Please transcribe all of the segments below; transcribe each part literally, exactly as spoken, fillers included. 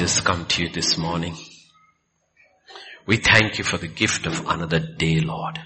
Jesus come to you this morning. We thank you for the gift of another day, Lord.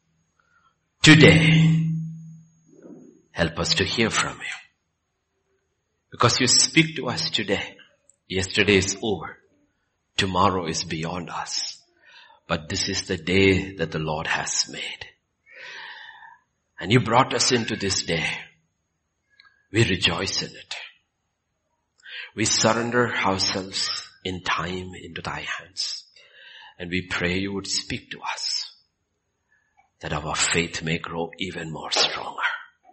Today, help us to hear from you. Because you speak to us today. Yesterday is over. Tomorrow is beyond us. But this is the day that the Lord has made. And you brought us into this day. We rejoice in it. We surrender ourselves in time into thy hands. And we pray you would speak to us, that our faith may grow even more stronger.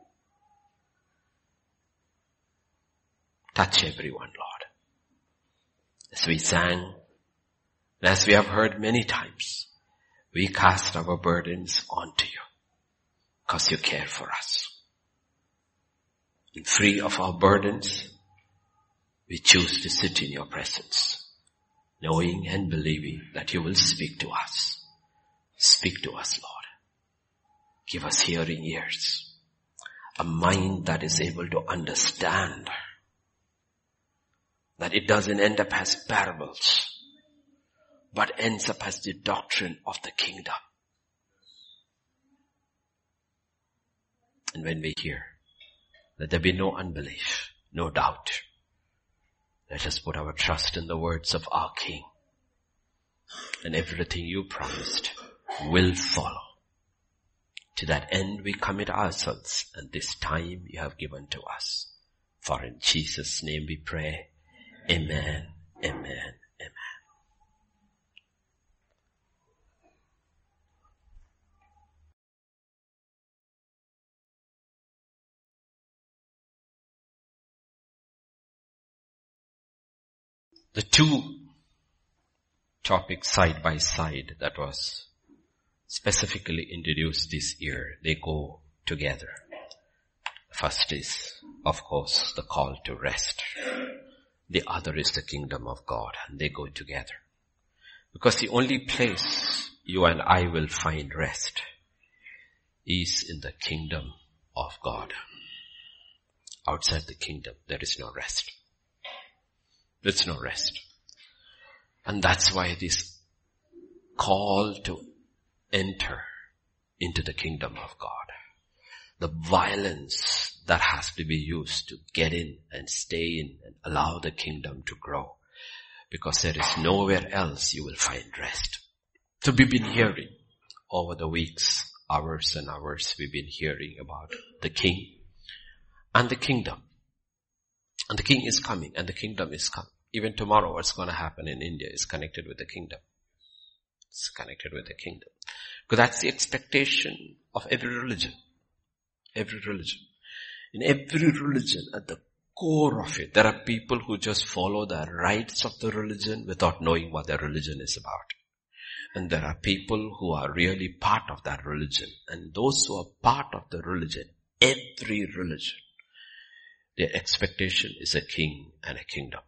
Touch everyone, Lord. As we sang, and as we have heard many times, we cast our burdens onto you, because you care for us. And free of our burdens, we choose to sit in your presence, knowing and believing that you will speak to us. Speak to us, Lord. Give us hearing ears, a mind that is able to understand, that it doesn't end up as parables, but ends up as the doctrine of the kingdom. And when we hear, let there be no unbelief, no doubt. Let us put our trust in the words of our King. And everything you promised will follow. To that end we commit ourselves and this time you have given to us. For in Jesus' name we pray. Amen, amen, amen. The two topics side by side that was specifically introduced this year, they go together. First is, of course, the call to rest. The other is the kingdom of God, and they go together. Because the only place you and I will find rest is in the kingdom of God. Outside the kingdom, there is no rest. There's no rest. And that's why this call to enter into the kingdom of God, the violence that has to be used to get in and stay in and allow the kingdom to grow, because there is nowhere else you will find rest. So we've been hearing over the weeks, hours and hours, we've been hearing about the king and the kingdom. And the king is coming and the kingdom is coming. Even tomorrow what's going to happen in India is connected with the kingdom. It's connected with the kingdom. Because that's the expectation of every religion. Every religion. In every religion, at the core of it, there are people who just follow the rites of the religion without knowing what their religion is about. And there are people who are really part of that religion. And those who are part of the religion, every religion, their expectation is a king and a kingdom.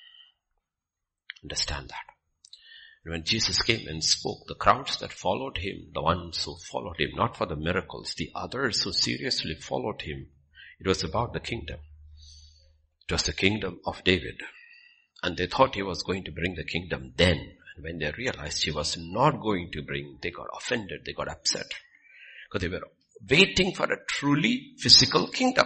Understand that. And when Jesus came and spoke, the crowds that followed him, the ones who followed him, not for the miracles, the others who seriously followed him, it was about the kingdom. It was the kingdom of David. And they thought he was going to bring the kingdom then. And when they realized he was not going to bring, they got offended, they got upset. Because they were waiting for a truly physical kingdom.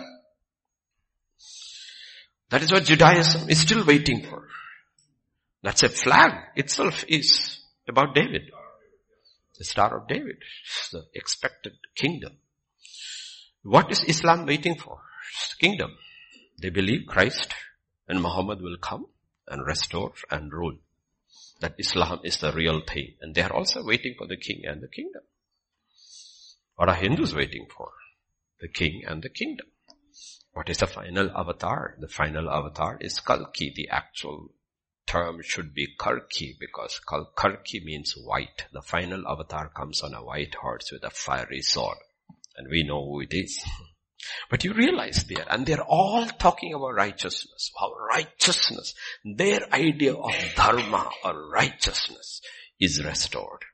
That is what Judaism is still waiting for. That's a flag itself is about David. The Star of David. It's the expected kingdom. What is Islam waiting for? It's the kingdom. They believe Christ and Muhammad will come and restore and rule. That Islam is the real thing. And they are also waiting for the king and the kingdom. What are Hindus waiting for? The king and the kingdom. What is the final avatar? The final avatar is Kalki. The actual term should be Karki, because Karki means white. The final avatar comes on a white horse with a fiery sword. And we know who it is. But you realize there, and they're all talking about righteousness. How righteousness, their idea of dharma or righteousness is restored.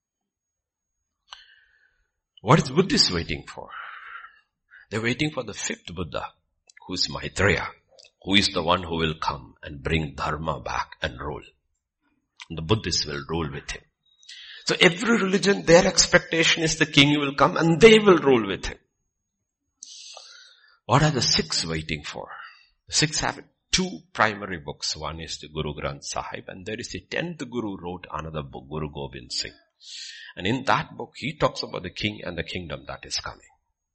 What is Buddhists waiting for? They're waiting for the fifth Buddha, who's Maitreya, who is the one who will come and bring dharma back and rule. And the Buddhists will rule with him. So every religion, their expectation is the king will come and they will rule with him. What are the Sikhs waiting for? The Sikhs have two primary books. One is the Guru Granth Sahib, and there is a tenth Guru wrote another book, Guru Gobind Singh. And in that book, he talks about the king and the kingdom that is coming.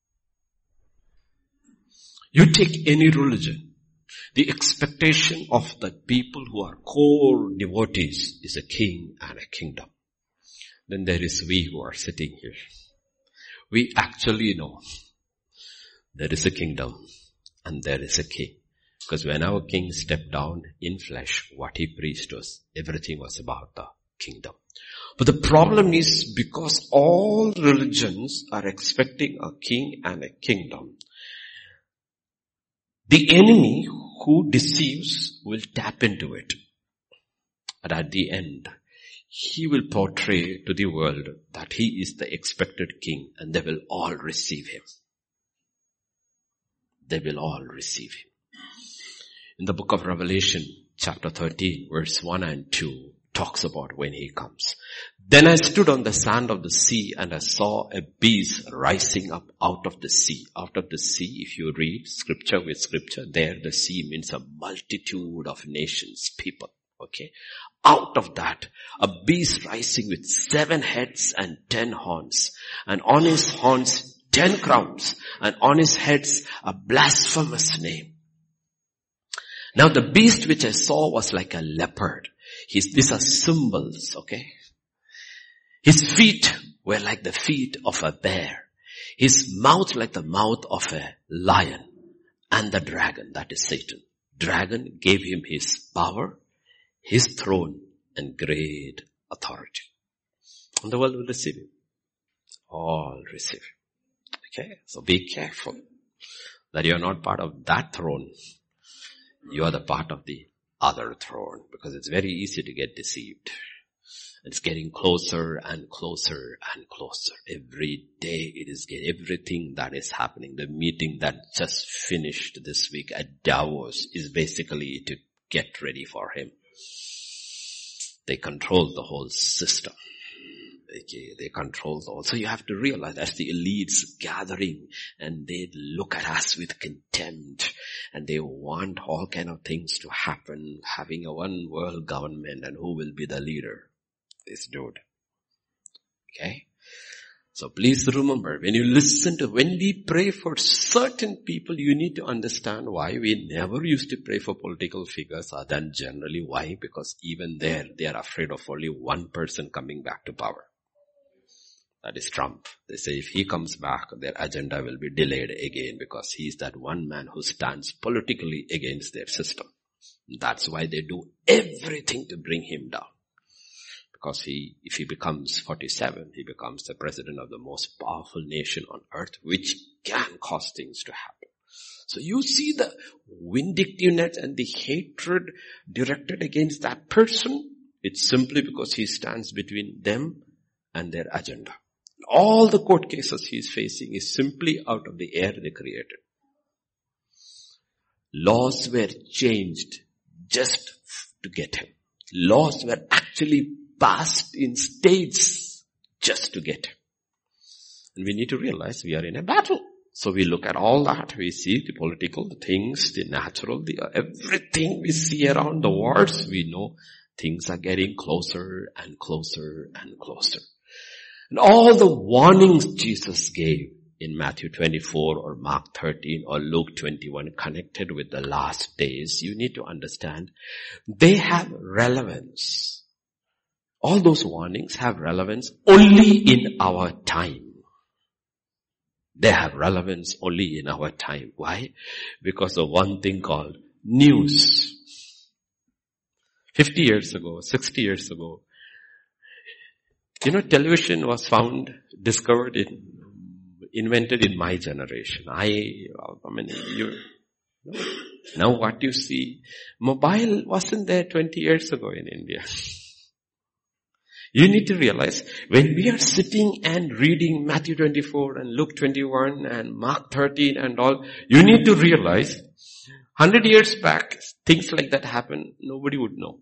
You take any religion, the expectation of the people who are core devotees is a king and a kingdom. Then there is we who are sitting here. We actually know there is a kingdom and there is a king. Because when our king stepped down in flesh, what he preached was, everything was about the kingdom. But the problem is, because all religions are expecting a king and a kingdom, the enemy who deceives will tap into it. And at the end, he will portray to the world that he is the expected king and they will all receive him. They will all receive him. In the book of Revelation, chapter thirteen, verse one and two, talks about when he comes. Then I stood on the sand of the sea and I saw a beast rising up out of the sea. Out of the sea, if you read scripture with scripture, there the sea means a multitude of nations, people. Okay. Out of that, a beast rising with seven heads and ten horns. And on his horns, ten crowns. And on his heads, a blasphemous name. Now the beast which I saw was like a leopard. His, these are symbols, okay? His feet were like the feet of a bear. His mouth like the mouth of a lion. And the dragon, that is Satan. Dragon gave him his power, his throne, and great authority. And the world will receive him. All receive him. Okay? So be careful that you are not part of that throne. You are the part of the other throne, because it's very easy to get deceived. It's getting closer and closer and closer. Every day it is getting, everything that is happening. The meeting that just finished this week at Davos is basically to get ready for him. They control the whole system. Okay, they control the whole. So you have to realize that's the elites gathering and they look at us with contempt and they want all kind of things to happen, having a one world government, and who will be the leader? This dude. Okay? So please remember, when you listen to, when we pray for certain people, you need to understand why we never used to pray for political figures other than generally. Why? Because even there, they are afraid of only one person coming back to power. That is Trump. They say if he comes back, their agenda will be delayed again because he is that one man who stands politically against their system. That's why they do everything to bring him down. Because he, if he becomes forty-seven, he becomes the president of the most powerful nation on earth, which can cause things to happen. So you see the vindictiveness and the hatred directed against that person. It's simply because he stands between them and their agenda. All the court cases he is facing is simply out of the air they created. Laws were changed just to get him. Laws were actually passed in states just to get him. And we need to realize we are in a battle. So we look at all that. We see the political, the things, the natural, the everything we see around the wars. We know things are getting closer and closer and closer. And all the warnings Jesus gave in Matthew twenty-four or Mark thirteen or Luke twenty-one connected with the last days, you need to understand they have relevance. All those warnings have relevance only in our time. They have relevance only in our time. Why? Because of one thing called news. fifty years ago, sixty years ago, you know, television was found, discovered, in, invented in my generation. I, I mean, you, now what you see, mobile wasn't there twenty years ago in India. You need to realize, when we are sitting and reading Matthew twenty-four and Luke twenty-one and Mark thirteen and all, you need to realize Hundred years back, things like that happened, nobody would know.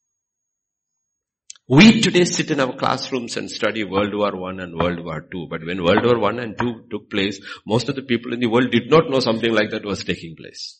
We today sit in our classrooms and study World War One and World War Two. But when World War One and Two took place, most of the people in the world did not know something like that was taking place.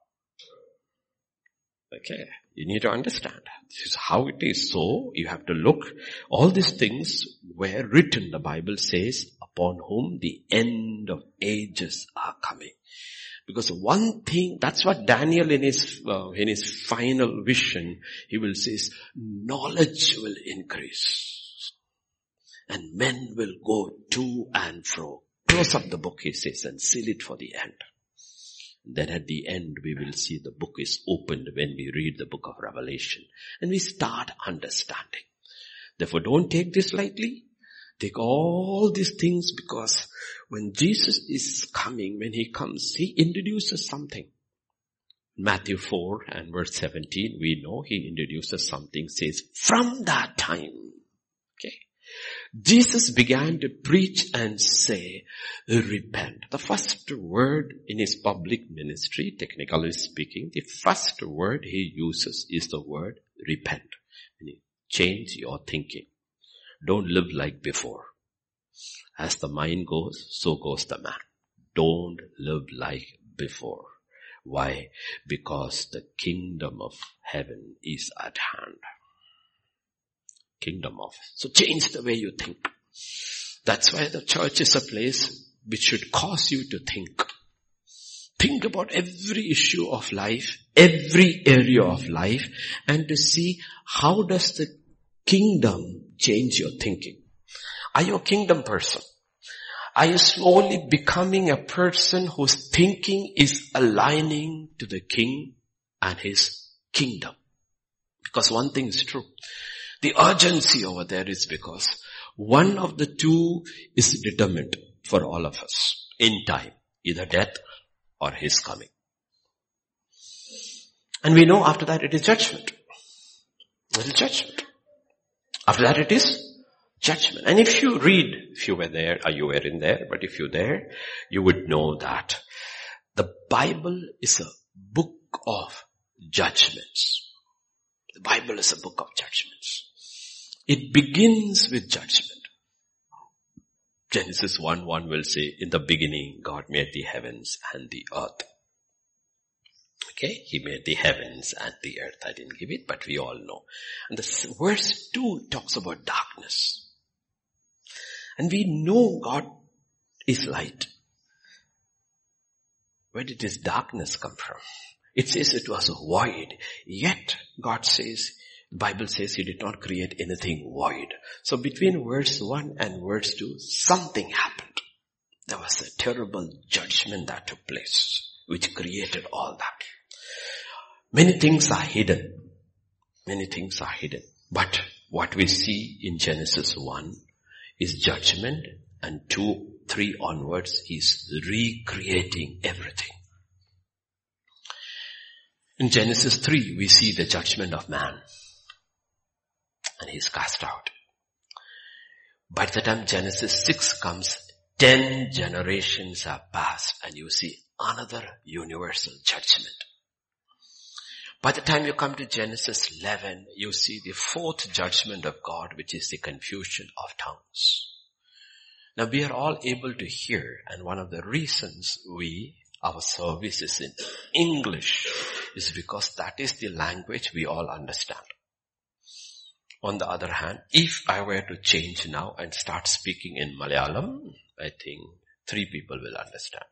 Okay, you need to understand. This is how it is. So, you have to look. All these things were written, the Bible says, upon whom the end of ages are coming. Because one thing, that's what Daniel in his, uh, in his final vision, he will say is, knowledge will increase. And men will go to and fro. Close up the book, he says, and seal it for the end. Then at the end, we will see the book is opened when we read the book of Revelation. And we start understanding. Therefore, don't take this lightly. Take all these things, because when Jesus is coming, when he comes, he introduces something. Matthew four and verse seventeen, we know he introduces something, says, from that time, okay, Jesus began to preach and say, repent. The first word in his public ministry, technically speaking, the first word he uses is the word repent. Change your thinking. Don't live like before. As the mind goes, so goes the man. Don't live like before. Why? Because the kingdom of heaven is at hand. Kingdom of. So change the way you think. That's why the church is a place which should cause you to think. Think about every issue of life, every area of life, and to see how does the kingdom change your thinking. Are you a kingdom person? Are you slowly becoming a person whose thinking is aligning to the king and his kingdom? Because one thing is true. The urgency over there is because one of the two is determined for all of us in time. Either death or his coming. And we know after that it is judgment. It is judgment. After that it is judgment. And if you read, if you were there, or you were in there, but if you're there, you would know that the Bible is a book of judgments. The Bible is a book of judgments. It begins with judgment. Genesis one one will say, in the beginning God made the heavens and the earth. Okay, he made the heavens and the earth. I didn't give it, but we all know. And the verse two talks about darkness. And we know God is light. Where did this darkness come from? It says it was void. Yet God says, the Bible says he did not create anything void. So between verse one and verse two, something happened. There was a terrible judgment that took place, which created all that. Many things are hidden. Many things are hidden. But what we see in Genesis one is judgment, and two, three onwards is recreating everything. In Genesis three, we see the judgment of man. And he is cast out. By the time Genesis six comes, ten generations have passed and you see another universal judgment. By the time you come to Genesis eleven, you see the fourth judgment of God, which is the confusion of tongues. Now we are all able to hear, and one of the reasons we, our service is in English, is because that is the language we all understand. On the other hand, if I were to change now and start speaking in Malayalam, I think three people will understand.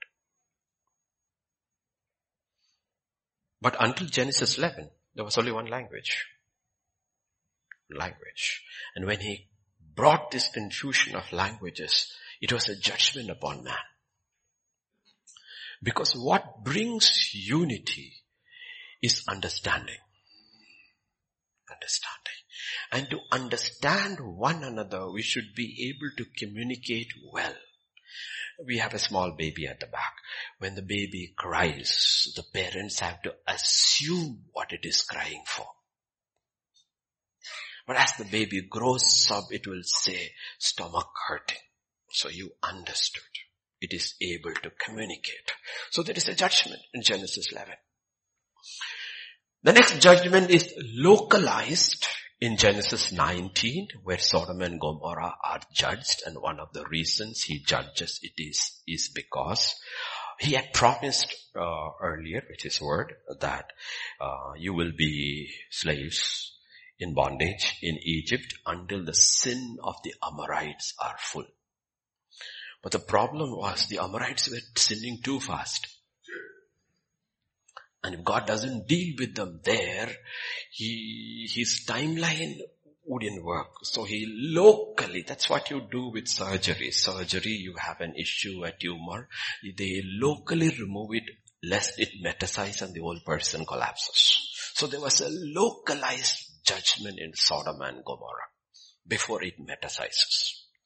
But until Genesis eleven, there was only one language. Language. And when he brought this confusion of languages, it was a judgment upon man. Because what brings unity is understanding. Understanding. And to understand one another, we should be able to communicate well. We have a small baby at the back. When the baby cries, the parents have to assume what it is crying for. But as the baby grows up, it will say, stomach hurting. So you understood. It is able to communicate. So there is a judgment in Genesis eleven. The next judgment is localized in Genesis nineteen, where Sodom and Gomorrah are judged, and one of the reasons he judges it is, is because he had promised uh, earlier with his word that uh, you will be slaves in bondage in Egypt until the sin of the Amorites are full. But the problem was the Amorites were sinning too fast. And if God doesn't deal with them there, he, his timeline wouldn't work. So he locally, that's what you do with surgery. Surgery, you have an issue, a tumor. They locally remove it lest it metastasizes and the whole person collapses. So there was a localized judgment in Sodom and Gomorrah before it metastasizes.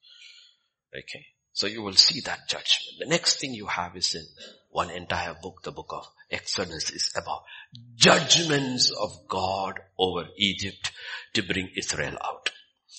Okay. So you will see that judgment. The next thing you have is in one entire book, the book of Exodus, is about judgments of God over Egypt to bring Israel out.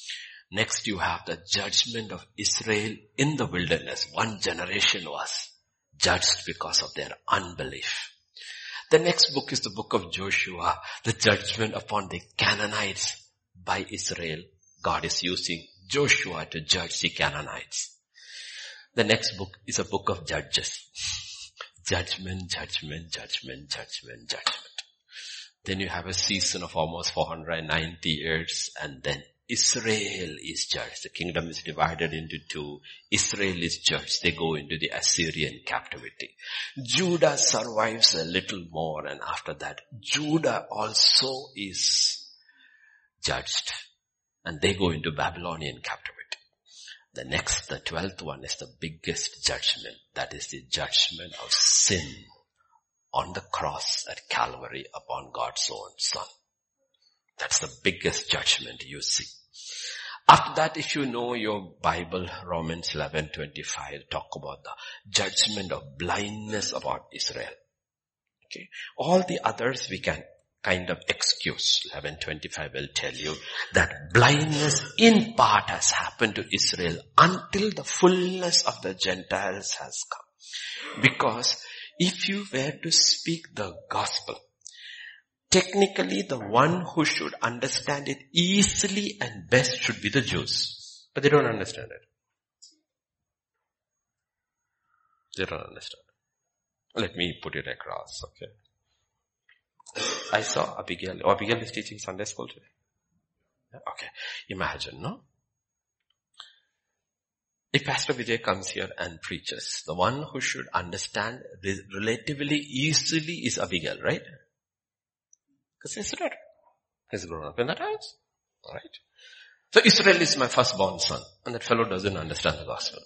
Next you have the judgment of Israel in the wilderness. One generation was judged because of their unbelief. The next book is the book of Joshua, the judgment upon the Canaanites by Israel. God is using Joshua to judge the Canaanites. The next book is a book of Judges. Judgment, judgment, judgment, judgment, judgment. Then you have a season of almost four hundred ninety years, and then Israel is judged. The kingdom is divided into two. Israel is judged. They go into the Assyrian captivity. Judah survives a little more, and after that, Judah also is judged. And they go into Babylonian captivity. The next, the twelfth one is the biggest judgment. That is the judgment of sin on the cross at Calvary upon God's own Son. That's the biggest judgment you see. After that, if you know your Bible, Romans eleven twenty-five, talk about the judgment of blindness about Israel. Okay. All the others we can kind of excuse. eleven twenty-five will tell you that blindness in part has happened to Israel until the fullness of the Gentiles has come. Because if you were to speak the gospel, technically the one who should understand it easily and best should be the Jews. But they don't understand it. They don't understand it. Let me put it across, okay? I saw Abigail. Oh, Abigail is teaching Sunday school today. Okay. Imagine, no? If Pastor Vijay comes here and preaches, the one who should understand relatively easily is Abigail, right? Because he's read. He's grown up in that house. Right? So Israel is my firstborn son, and that fellow doesn't understand the gospel.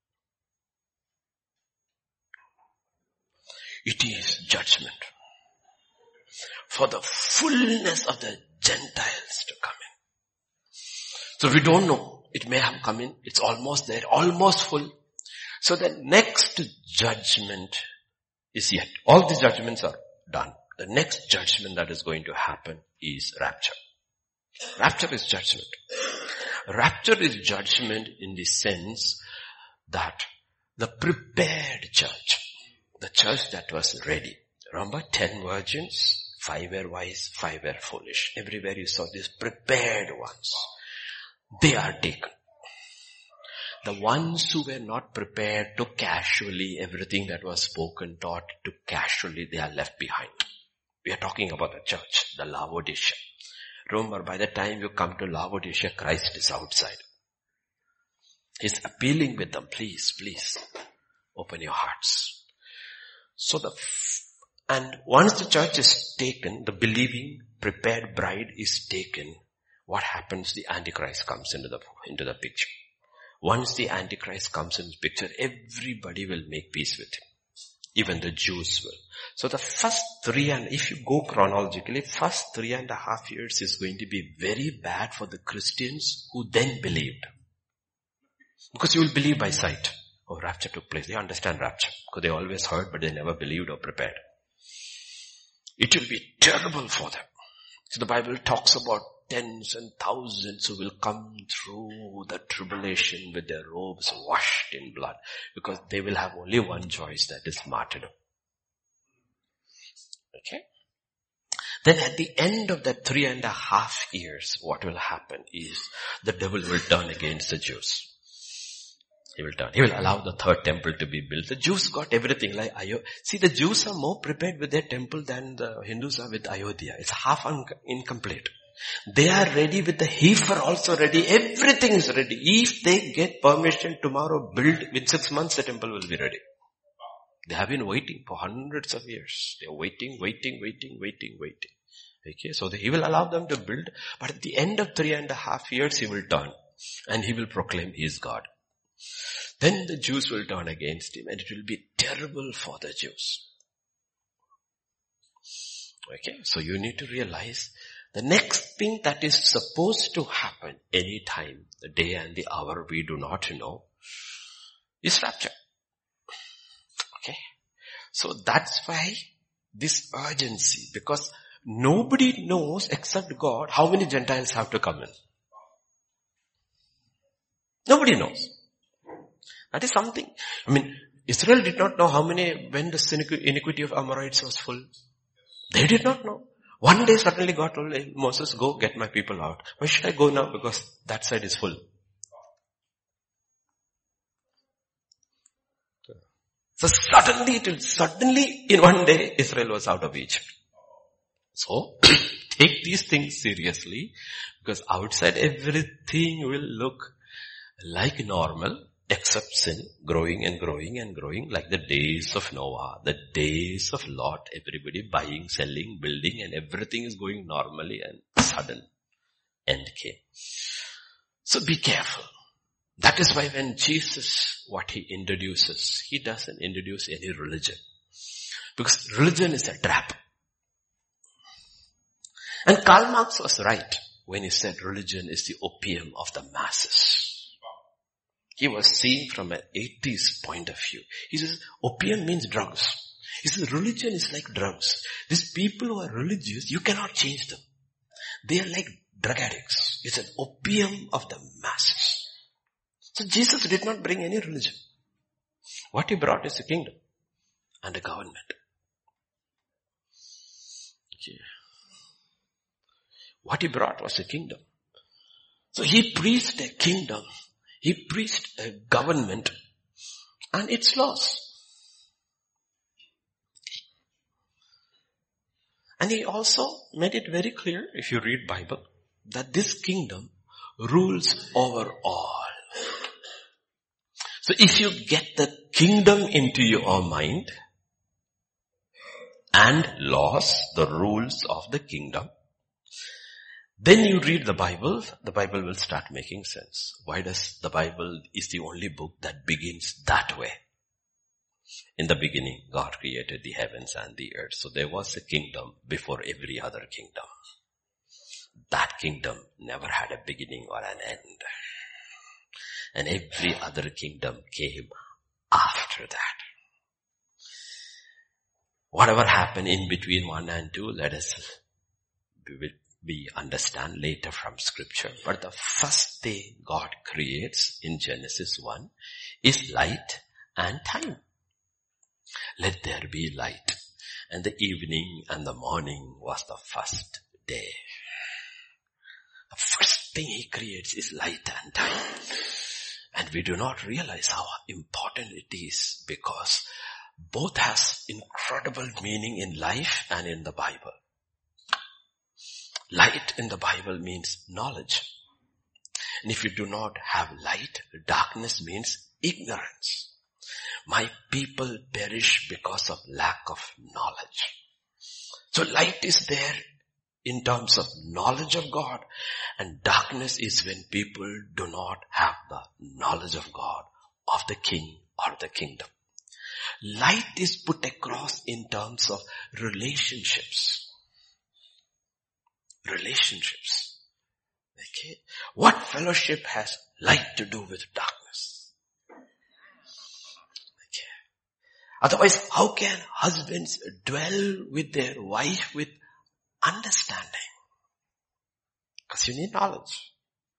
It is judgment for the fullness of the Gentiles to come in. So we don't know. It may have come in. It's almost there. Almost full. So the next judgment is yet. All the judgments are done. The next judgment that is going to happen is rapture. Rapture is judgment. Rapture is judgment in the sense that the prepared church, the church that was ready. Remember, ten virgins? Five were wise, five were foolish. Everywhere you saw these prepared ones. They are taken. The ones who were not prepared took casually everything that was spoken, taught, took casually, they are left behind. We are talking about the church, the Laodicea. Remember, by the time you come to Laodicea, Christ is outside. He's appealing with them, please, please, open your hearts. So the And once the church is taken, the believing, prepared bride is taken, what happens? The Antichrist comes into the, into the picture. Once the Antichrist comes in the picture, everybody will make peace with him. Even the Jews will. So the first three and, if you go chronologically, first three and a half years is going to be very bad for the Christians who then believed. Because you will believe by sight. Oh, rapture took place. They understand rapture. Because they always heard, but they never believed or prepared. It will be terrible for them. So the Bible talks about tens and thousands who will come through the tribulation with their robes washed in blood. Because they will have only one choice, that is martyrdom. Okay? Then at the end of that three and a half years, what will happen is the devil will turn against the Jews. He will turn. He will allow the third temple to be built. The Jews got everything like Ayodhya. See, the Jews are more prepared with their temple than the Hindus are with Ayodhya. It's half un- incomplete. They are ready with the heifer also ready. Everything is ready. If they get permission tomorrow, build, in six months the temple will be ready. They have been waiting for hundreds of years. They are waiting, waiting, waiting, waiting, waiting. Okay, so the, he will allow them to build, but at the end of three and a half years he will turn and he will proclaim he is God. Then the Jews will turn against him and it will be terrible for the Jews. Okay, so you need to realize the next thing that is supposed to happen anytime, the day and the hour we do not know, is rapture. Okay, so that's why this urgency, because nobody knows except God how many Gentiles have to come in. Nobody knows. That is something. I mean, Israel did not know how many, when the iniquity of Amorites was full. They did not know. One day suddenly God told Moses, go get my people out. Why should I go now? Because that side is full. So suddenly, it will, suddenly in one day Israel was out of Egypt. So, take these things seriously, because outside everything will look like normal, except sin, growing and growing and growing, like the days of Noah, the days of Lot, everybody buying, selling, building, and everything is going normally, and sudden end came. So be careful. That is why when Jesus, what he introduces, he doesn't introduce any religion. Because religion is a trap. And Karl Marx was right when he said religion is the opium of the masses. He was seeing from an atheist point of view. He says opium means drugs. He says religion is like drugs. These people who are religious, you cannot change them. They are like drug addicts. It's an opium of the masses. So Jesus did not bring any religion. What he brought is a kingdom and a government. Okay. What he brought was a kingdom. So he preached a kingdom. He preached a government and its laws. And he also made it very clear, if you read Bible, that this kingdom rules over all. So if you get the kingdom into your mind and laws, the rules of the kingdom, then you read the Bible, the Bible will start making sense. Why does the Bible is the only book that begins that way? In the beginning, God created the heavens and the earth. So there was a kingdom before every other kingdom. That kingdom never had a beginning or an end. And every other kingdom came after that. Whatever happened in between one and two, let us we, we understand later from scripture. But the first thing God creates in Genesis one is light and time. Let there be light. And the evening and the morning was the first day. The first thing he creates is light and time. And we do not realize how important it is, because both has incredible meaning in life and in the Bible. Light in the Bible means knowledge. And if you do not have light, darkness means ignorance. My people perish because of lack of knowledge. So light is there in terms of knowledge of God, and darkness is when people do not have the knowledge of God, of the king or the kingdom. Light is put across in terms of relationships. Relationships. Okay. What fellowship has light to do with darkness? Okay. Otherwise, how can husbands dwell with their wife with understanding? Because you need knowledge.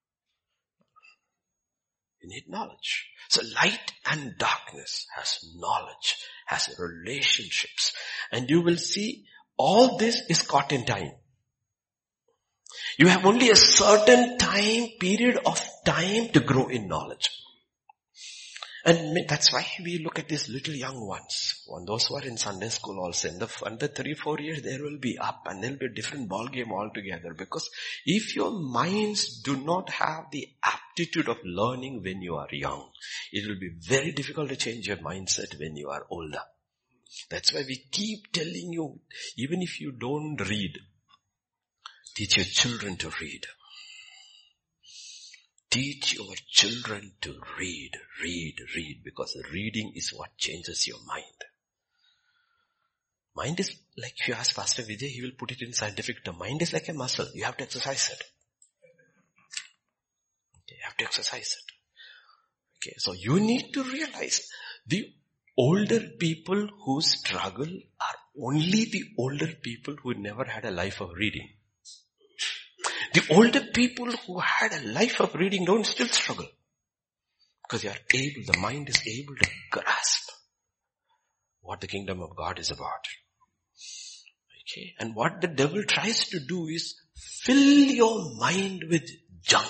You need knowledge. So light and darkness has knowledge, has relationships. And you will see all this is caught in time. You have only a certain time, period of time to grow in knowledge. And that's why we look at these little young ones. When those who are in Sunday school also, in the under three, four years, there will be up and there will be a different ball game altogether. Because if your minds do not have the aptitude of learning when you are young, it will be very difficult to change your mindset when you are older. That's why we keep telling you, even if you don't read, teach your children to read. Teach your children to read, read, read, because reading is what changes your mind. Mind is like, if you ask Pastor Vijay, he will put it in scientific term. Mind is like a muscle. You have to exercise it. Okay, you have to exercise it. Okay, so you need to realize the older people who struggle are only the older people who never had a life of reading. The older people who had a life of reading don't still struggle. Because they are able, the mind is able to grasp what the kingdom of God is about. Okay. And what the devil tries to do is fill your mind with junk.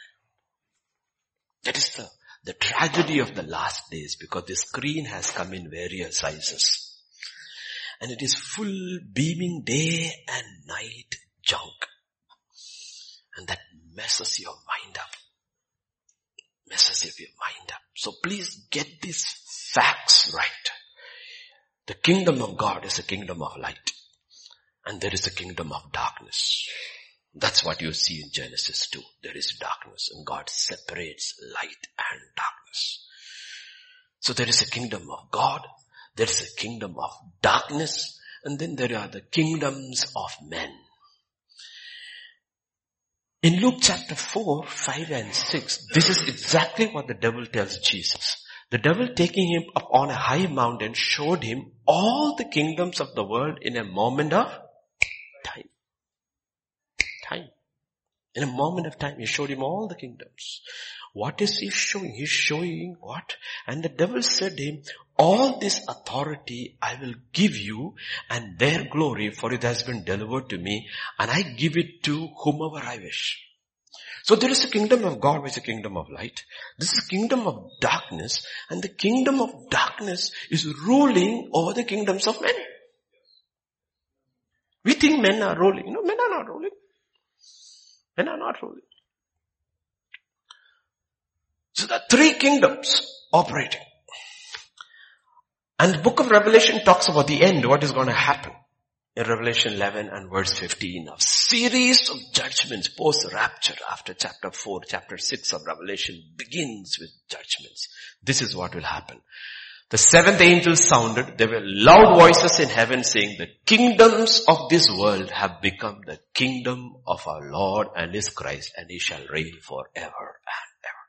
That is the, the tragedy of the last days, because the screen has come in various sizes. And it is full beaming day and night junk. And that messes your mind up. Messes your mind up. So please get these facts right. The kingdom of God is a kingdom of light. And there is a kingdom of darkness. That's what you see in Genesis two. There is darkness and God separates light and darkness. So there is a kingdom of God. There is a kingdom of darkness. And then there are the kingdoms of men. In Luke chapter four, five and six, this is exactly what the devil tells Jesus. The devil, taking him up on a high mountain, showed him all the kingdoms of the world in a moment of time. Time. In a moment of time, he showed him all the kingdoms. What is he showing? He's showing what? And the devil said to him, all this authority I will give you and their glory, for it has been delivered to me, and I give it to whomever I wish. So there is a kingdom of God which is a kingdom of light. This is a kingdom of darkness, and the kingdom of darkness is ruling over the kingdoms of men. We think men are ruling. No, men are not ruling. Men are not ruling. So there are three kingdoms operating. And the book of Revelation talks about the end, what is going to happen. In Revelation eleven and verse fifteen, a series of judgments post-rapture after chapter four, chapter six of Revelation begins with judgments. This is what will happen. The seventh angel sounded, there were loud voices in heaven saying, the kingdoms of this world have become the kingdom of our Lord and his Christ, and he shall reign forever and ever.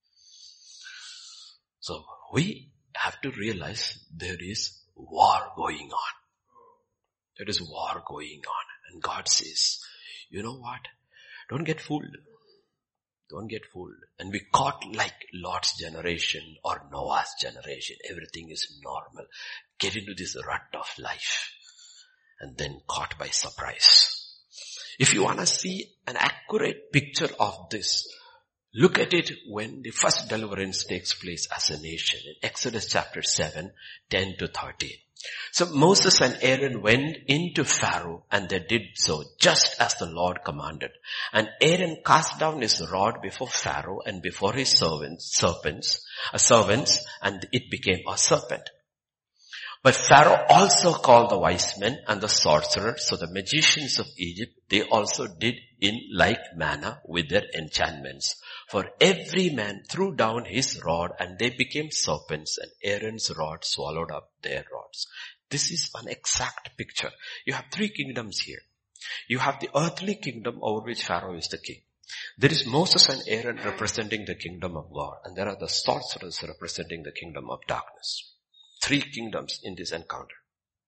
So we have to realize there is war going on. There is war going on. And God says, you know what? Don't get fooled. Don't get fooled. And we caught like Lot's generation or Noah's generation. Everything is normal. Get into this rut of life. And then caught by surprise. If you want to see an accurate picture of this, look at it when the first deliverance takes place as a nation. In Exodus chapter seven, ten to thirteen. So Moses and Aaron went into Pharaoh, and they did so just as the Lord commanded. And Aaron cast down his rod before Pharaoh and before his servants, serpents, uh, servants, and it became a serpent. But Pharaoh also called the wise men and the sorcerers, so the magicians of Egypt, they also did in like manner with their enchantments. For every man threw down his rod, and they became serpents, and Aaron's rod swallowed up their rods. This is an exact picture. You have three kingdoms here. You have the earthly kingdom over which Pharaoh is the king. There is Moses and Aaron representing the kingdom of God, and there are the sorcerers representing the kingdom of darkness. Three kingdoms in this encounter.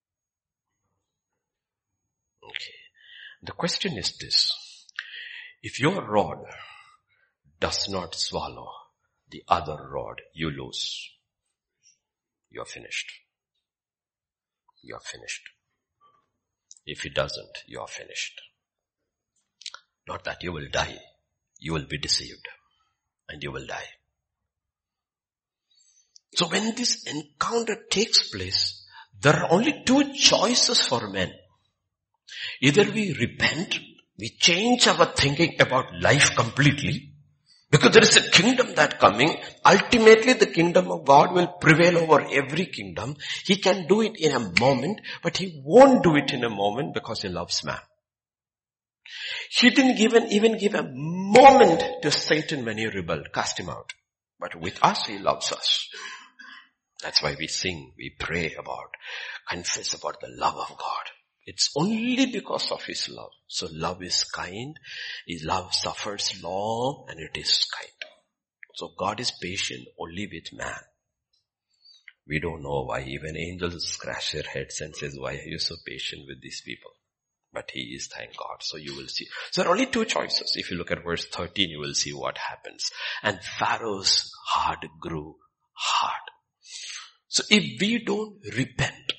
Okay. The question is this. If your rod does not swallow the other rod, you lose. You are finished. You are finished. If he doesn't, you are finished. Not that you will die. You will be deceived. And you will die. So when this encounter takes place, there are only two choices for men. Either we repent, we change our thinking about life completely, because there is a kingdom that coming. Ultimately the kingdom of God will prevail over every kingdom. He can do it in a moment, but he won't do it in a moment because he loves man. He didn't even, even give a moment to Satan when he rebelled, cast him out. But with us, he loves us. That's why we sing, we pray about, confess about the love of God. It's only because of his love. So love is kind, his love suffers long, and it is kind. So God is patient only with man. We don't know why. Even angels scratch their heads and says, why are you so patient with these people? But he is, thank God. So you will see. So there are only two choices. If you look at verse thirteen, you will see what happens. And Pharaoh's heart grew hard. So if we don't repent,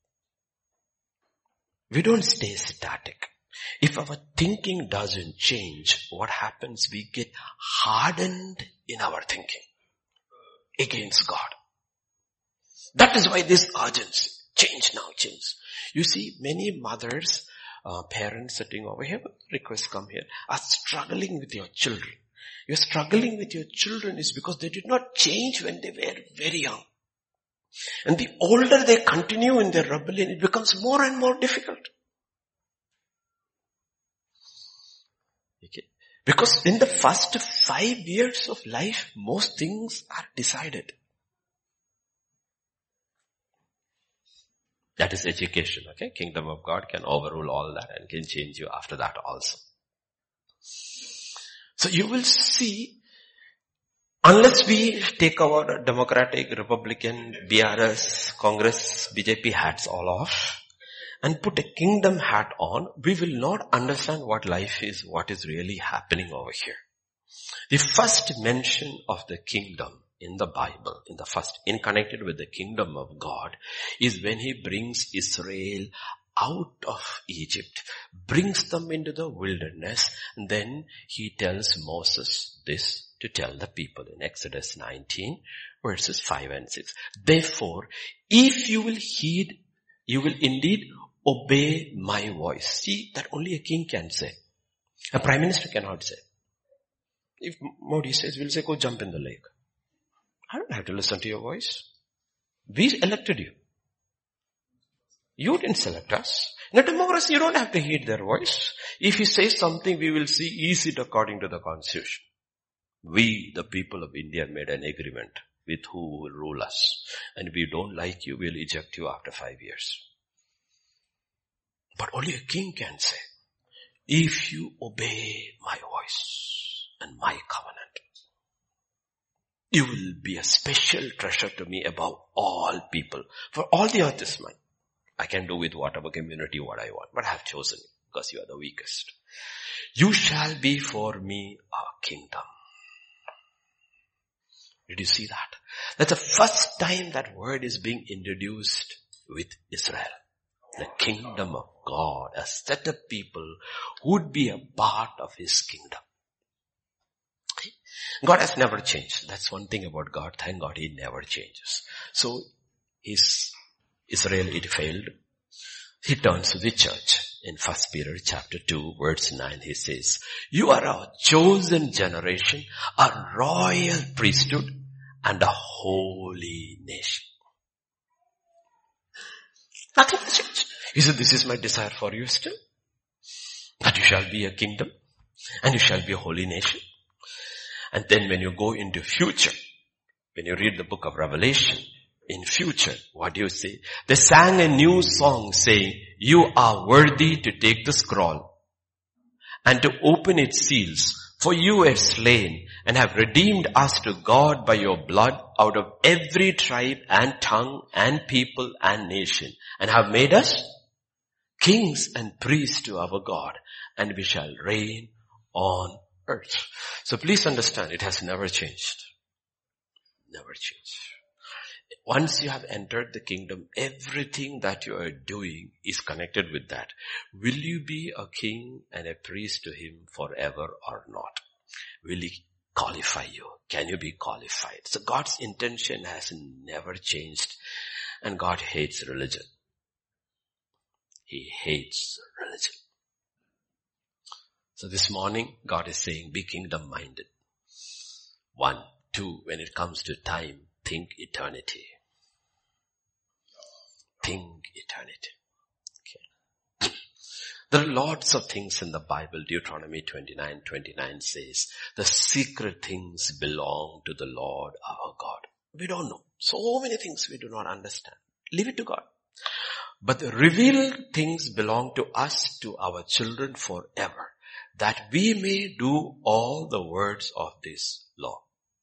we don't stay static. If our thinking doesn't change, what happens? We get hardened in our thinking against God. That is why this urgency. Change now, change. You see, many mothers, uh, parents sitting over here, request come here, are struggling with your children. You're struggling with your children is because they did not change when they were very young. And the older they continue in their rebellion, it becomes more and more difficult. Okay. Because in the first five years of life, most things are decided. That is education, okay? Kingdom of God can overrule all that and can change you after that also. So you will see, unless we take our Democratic, Republican, B R S, Congress, B J P hats all off and put a kingdom hat on, we will not understand what life is, what is really happening over here. The first mention of the kingdom in the Bible, in the first, in connected with the kingdom of God, is when he brings Israel out of Egypt, brings them into the wilderness, and then he tells Moses this to tell the people in Exodus nineteen verses five and six. Therefore, if you will heed, you will indeed obey my voice. See, that only a king can say. A prime minister cannot say. If Modi says, we'll say, go jump in the lake. I don't have to listen to your voice. We elected you. You didn't select us. In a democracy, you don't have to heed their voice. If he says something, we will see, is it according to the constitution? We, the people of India, made an agreement with who will rule us. And if we don't like you, we'll eject you after five years. But only a king can say, if you obey my voice and my covenant, you will be a special treasure to me above all people. For all the earth is mine. I can do with whatever community what I want, but I have chosen you because you are the weakest. You shall be for me a kingdom. Did you see that? That's the first time that word is being introduced with Israel. The kingdom of God, a set of people who would be a part of his kingdom. God has never changed. That's one thing about God. Thank God he never changes. So his Israel, it failed. He turns to the church. In First Peter chapter two, verse nine, he says, you are a chosen generation, a royal priesthood, and a holy nation. Nothing has changed. He said, this is my desire for you still. That you shall be a kingdom, and you shall be a holy nation. And then when you go into future, when you read the book of Revelation, in future, what do you say? They sang a new song saying, you are worthy to take the scroll and to open its seals. For you were slain and have redeemed us to God by your blood out of every tribe and tongue and people and nation, and have made us kings and priests to our God, and we shall reign on earth. So please understand, it has never changed. Never changed. Once you have entered the kingdom, everything that you are doing is connected with that. Will you be a king and a priest to him forever or not? Will he qualify you? Can you be qualified? So God's intention has never changed, and God hates religion. He hates religion. So this morning, God is saying, be kingdom-minded. One. Two, when it comes to time, think eternity. Think eternity. Okay. There are lots of things in the Bible. Deuteronomy twenty-nine twenty-nine says, the secret things belong to the Lord our God. We don't know. So many things we do not understand. Leave it to God. But the revealed things belong to us, to our children forever, that we may do all the words of this law.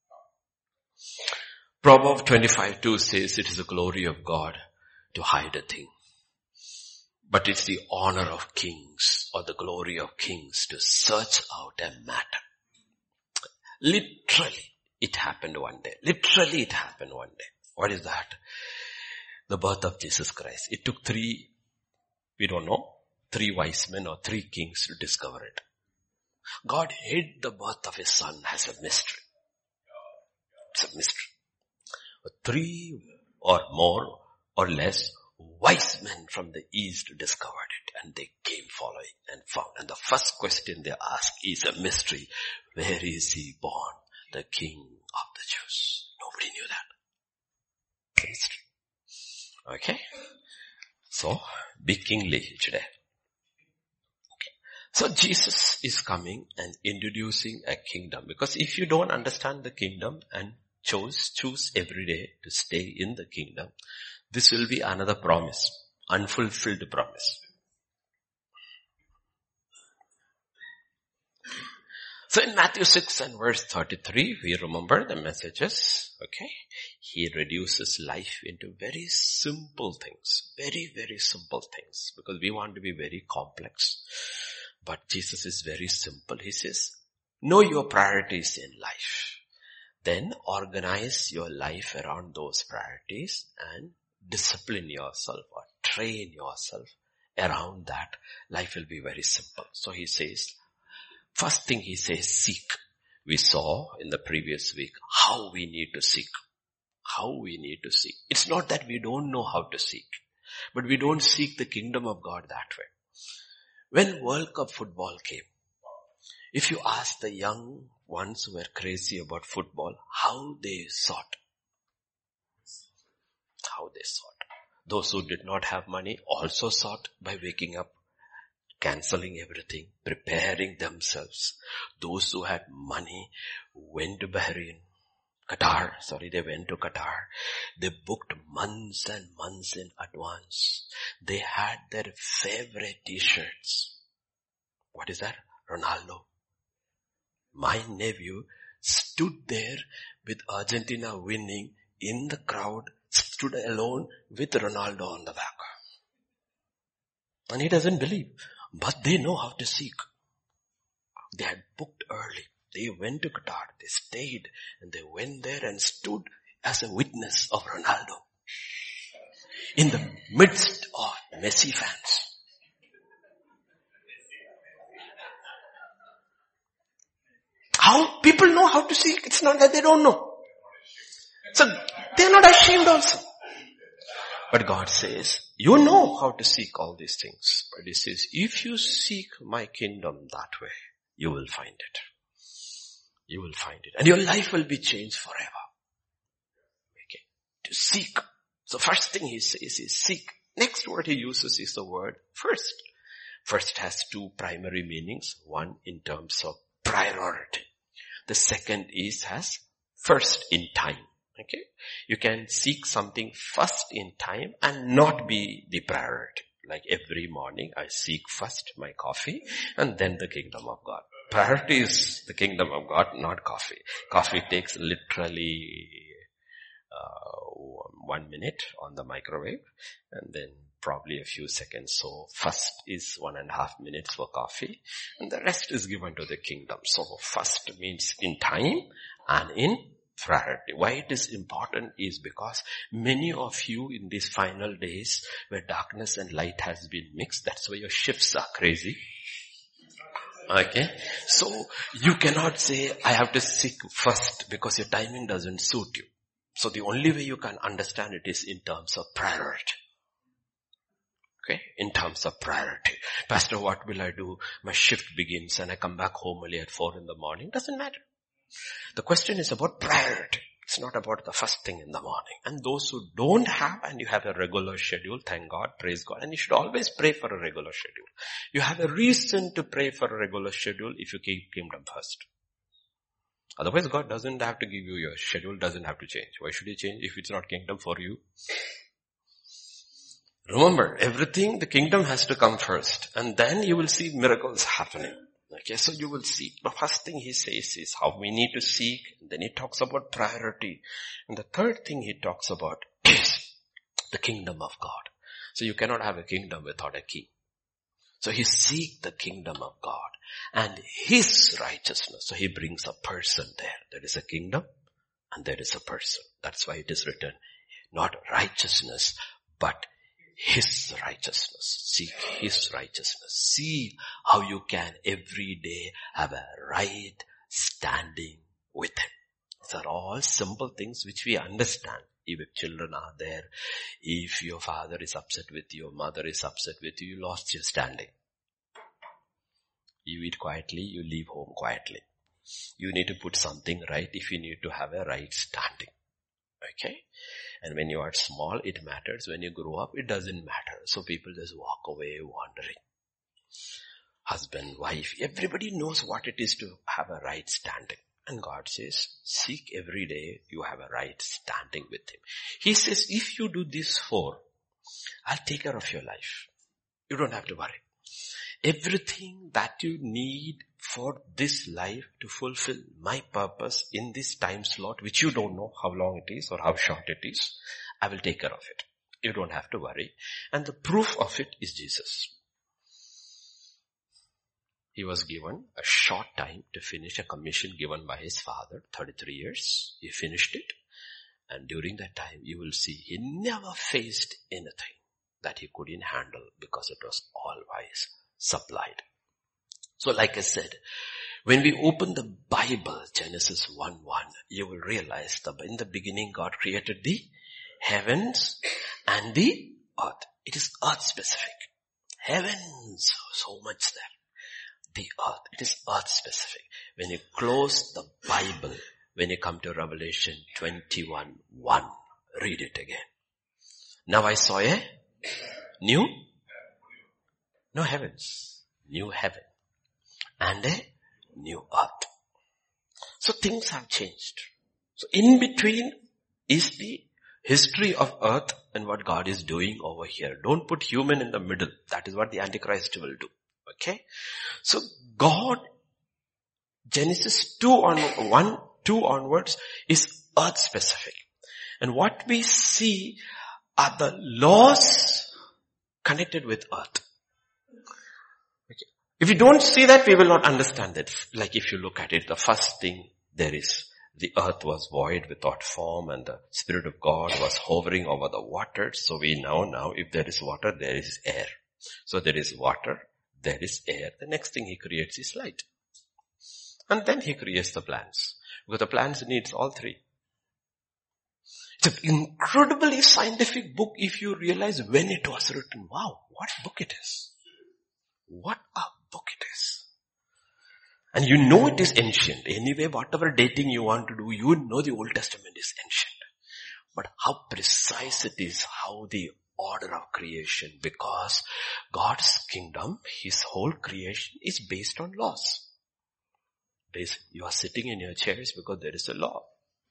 Proverbs twenty-five two says, it is the glory of God to hide a thing, but it's the honor of kings or the glory of kings to search out a matter. Literally, it happened one day. Literally, it happened one day. What is that? The birth of Jesus Christ. It took three, we don't know, three wise men or three kings to discover it. God hid the birth of his son as a mystery. It's a mystery. But three or more or less wise men from the east discovered it, and they came following and found. And the first question they ask is a mystery. Where is he born? The King of the Jews. Nobody knew that. Mystery. Okay? So, be kingly today. Okay. So Jesus is coming and introducing a kingdom. Because if you don't understand the kingdom and chose, choose every day to stay in the kingdom, this will be another promise, unfulfilled promise. So in Matthew six and verse thirty-three, we remember the messages, okay? He reduces life into very simple things, very, very simple things, because we want to be very complex. But Jesus is very simple. He says, know your priorities in life. Then organize your life around those priorities and discipline yourself or train yourself around that. Life will be very simple. So he says, first thing he says, seek. We saw in the previous week how we need to seek. How we need to seek. It's not that we don't know how to seek, but we don't seek the kingdom of God that way. When World Cup football came, if you ask the young ones who were crazy about football, how they sought. How they sought. Those who did not have money also sought by waking up, cancelling everything, preparing themselves. Those who had money went to Bahrain, Qatar, sorry, they went to Qatar. They booked months and months in advance. They had their favorite t-shirts. What is that? Ronaldo. My nephew stood there with Argentina winning in the crowd, stood alone with Ronaldo on the back. And he doesn't believe. But they know how to seek. They had booked early. They went to Qatar. They stayed and they went there and stood as a witness of Ronaldo. In the midst of Messi fans. How people know how to seek. It's not that they don't know. So they're not ashamed also. But God says, you know how to seek all these things. But he says, if you seek my kingdom that way, you will find it. You will find it. And your life will be changed forever. Okay. To seek. So first thing he says is seek. Next word he uses is the word first. First has two primary meanings. One in terms of priority. The second is has first in time. Okay. You can seek something first in time and not be the priority. Like every morning I seek first my coffee and then the kingdom of God. Priority is the kingdom of God, not coffee. Coffee takes literally uh, one minute on the microwave and then probably a few seconds. So first is one and a half minutes for coffee and the rest is given to the kingdom. So first means in time and in priority. Why it is important is because many of you in these final days where darkness and light has been mixed, that's why your shifts are crazy. Okay. So you cannot say, I have to seek first because your timing doesn't suit you. So the only way you can understand it is in terms of priority. Okay, in terms of priority. Pastor, what will I do? My shift begins and I come back home only at four in the morning. Doesn't matter. The question is about priority. It's not about the first thing in the morning. And those who don't have and you have a regular schedule, thank God, praise God. And you should always pray for a regular schedule. You have a reason to pray for a regular schedule if you keep kingdom first. Otherwise God doesn't have to give you your schedule, doesn't have to change. Why should he change if it's not kingdom for you? Remember, everything, the kingdom has to come first. And then you will see miracles happening. Okay, so you will see. The first thing he says is how we need to seek. Then he talks about priority. And the third thing he talks about is the kingdom of God. So you cannot have a kingdom without a king. So he seek the kingdom of God and his righteousness. So he brings a person there. There is a kingdom and there is a person. That's why it is written, not righteousness, but his righteousness. Seek his righteousness. See how you can every day have a right standing with him. These are all simple things which we understand. If children are there, if your father is upset with you, your mother is upset with you, you lost your standing. You eat quietly, you leave home quietly. You need to put something right if you need to have a right standing. Okay? And when you are small, it matters. When you grow up, it doesn't matter. So people just walk away wandering. Husband, wife, everybody knows what it is to have a right standing. And God says, seek every day you have a right standing with him. He says, if you do this four, I'll take care of your life. You don't have to worry. Everything that you need for this life to fulfill my purpose in this time slot, which you don't know how long it is or how short it is, I will take care of it. You don't have to worry. And the proof of it is Jesus. He was given a short time to finish a commission given by his father, thirty-three years. He finished it. And during that time, you will see he never faced anything that he couldn't handle because it was always supplied. So like I said, when we open the Bible, Genesis one one, you will realize that in the beginning God created the heavens and the earth. It is earth specific. Heavens, so much there. The earth, it is earth specific. When you close the Bible, when you come to Revelation twenty-one one, read it again. Now I saw a new, no heavens, new heaven and a new earth. So things have changed. So in between is the history of earth and what God is doing over here. Don't put human in the middle. That is what the Antichrist will do. Okay. So God, Genesis two on one, two onwards is earth specific. And what we see are the laws connected with earth. Okay. If you don't see that, we will not understand it. Like if you look at it, the first thing there is, the earth was void without form and the Spirit of God was hovering over the waters. So we know now if there is water, there is air. So there is water, there is air. The next thing he creates is light. And then he creates the plants. Because the plants needs all three. It's an incredibly scientific book if you realize when it was written. Wow, what book it is. What a book it is. And you know it is ancient. Anyway, whatever dating you want to do, you know the Old Testament is ancient. But how precise it is, how the order of creation, because God's kingdom, his whole creation is based on laws. You are sitting in your chairs because there is a law.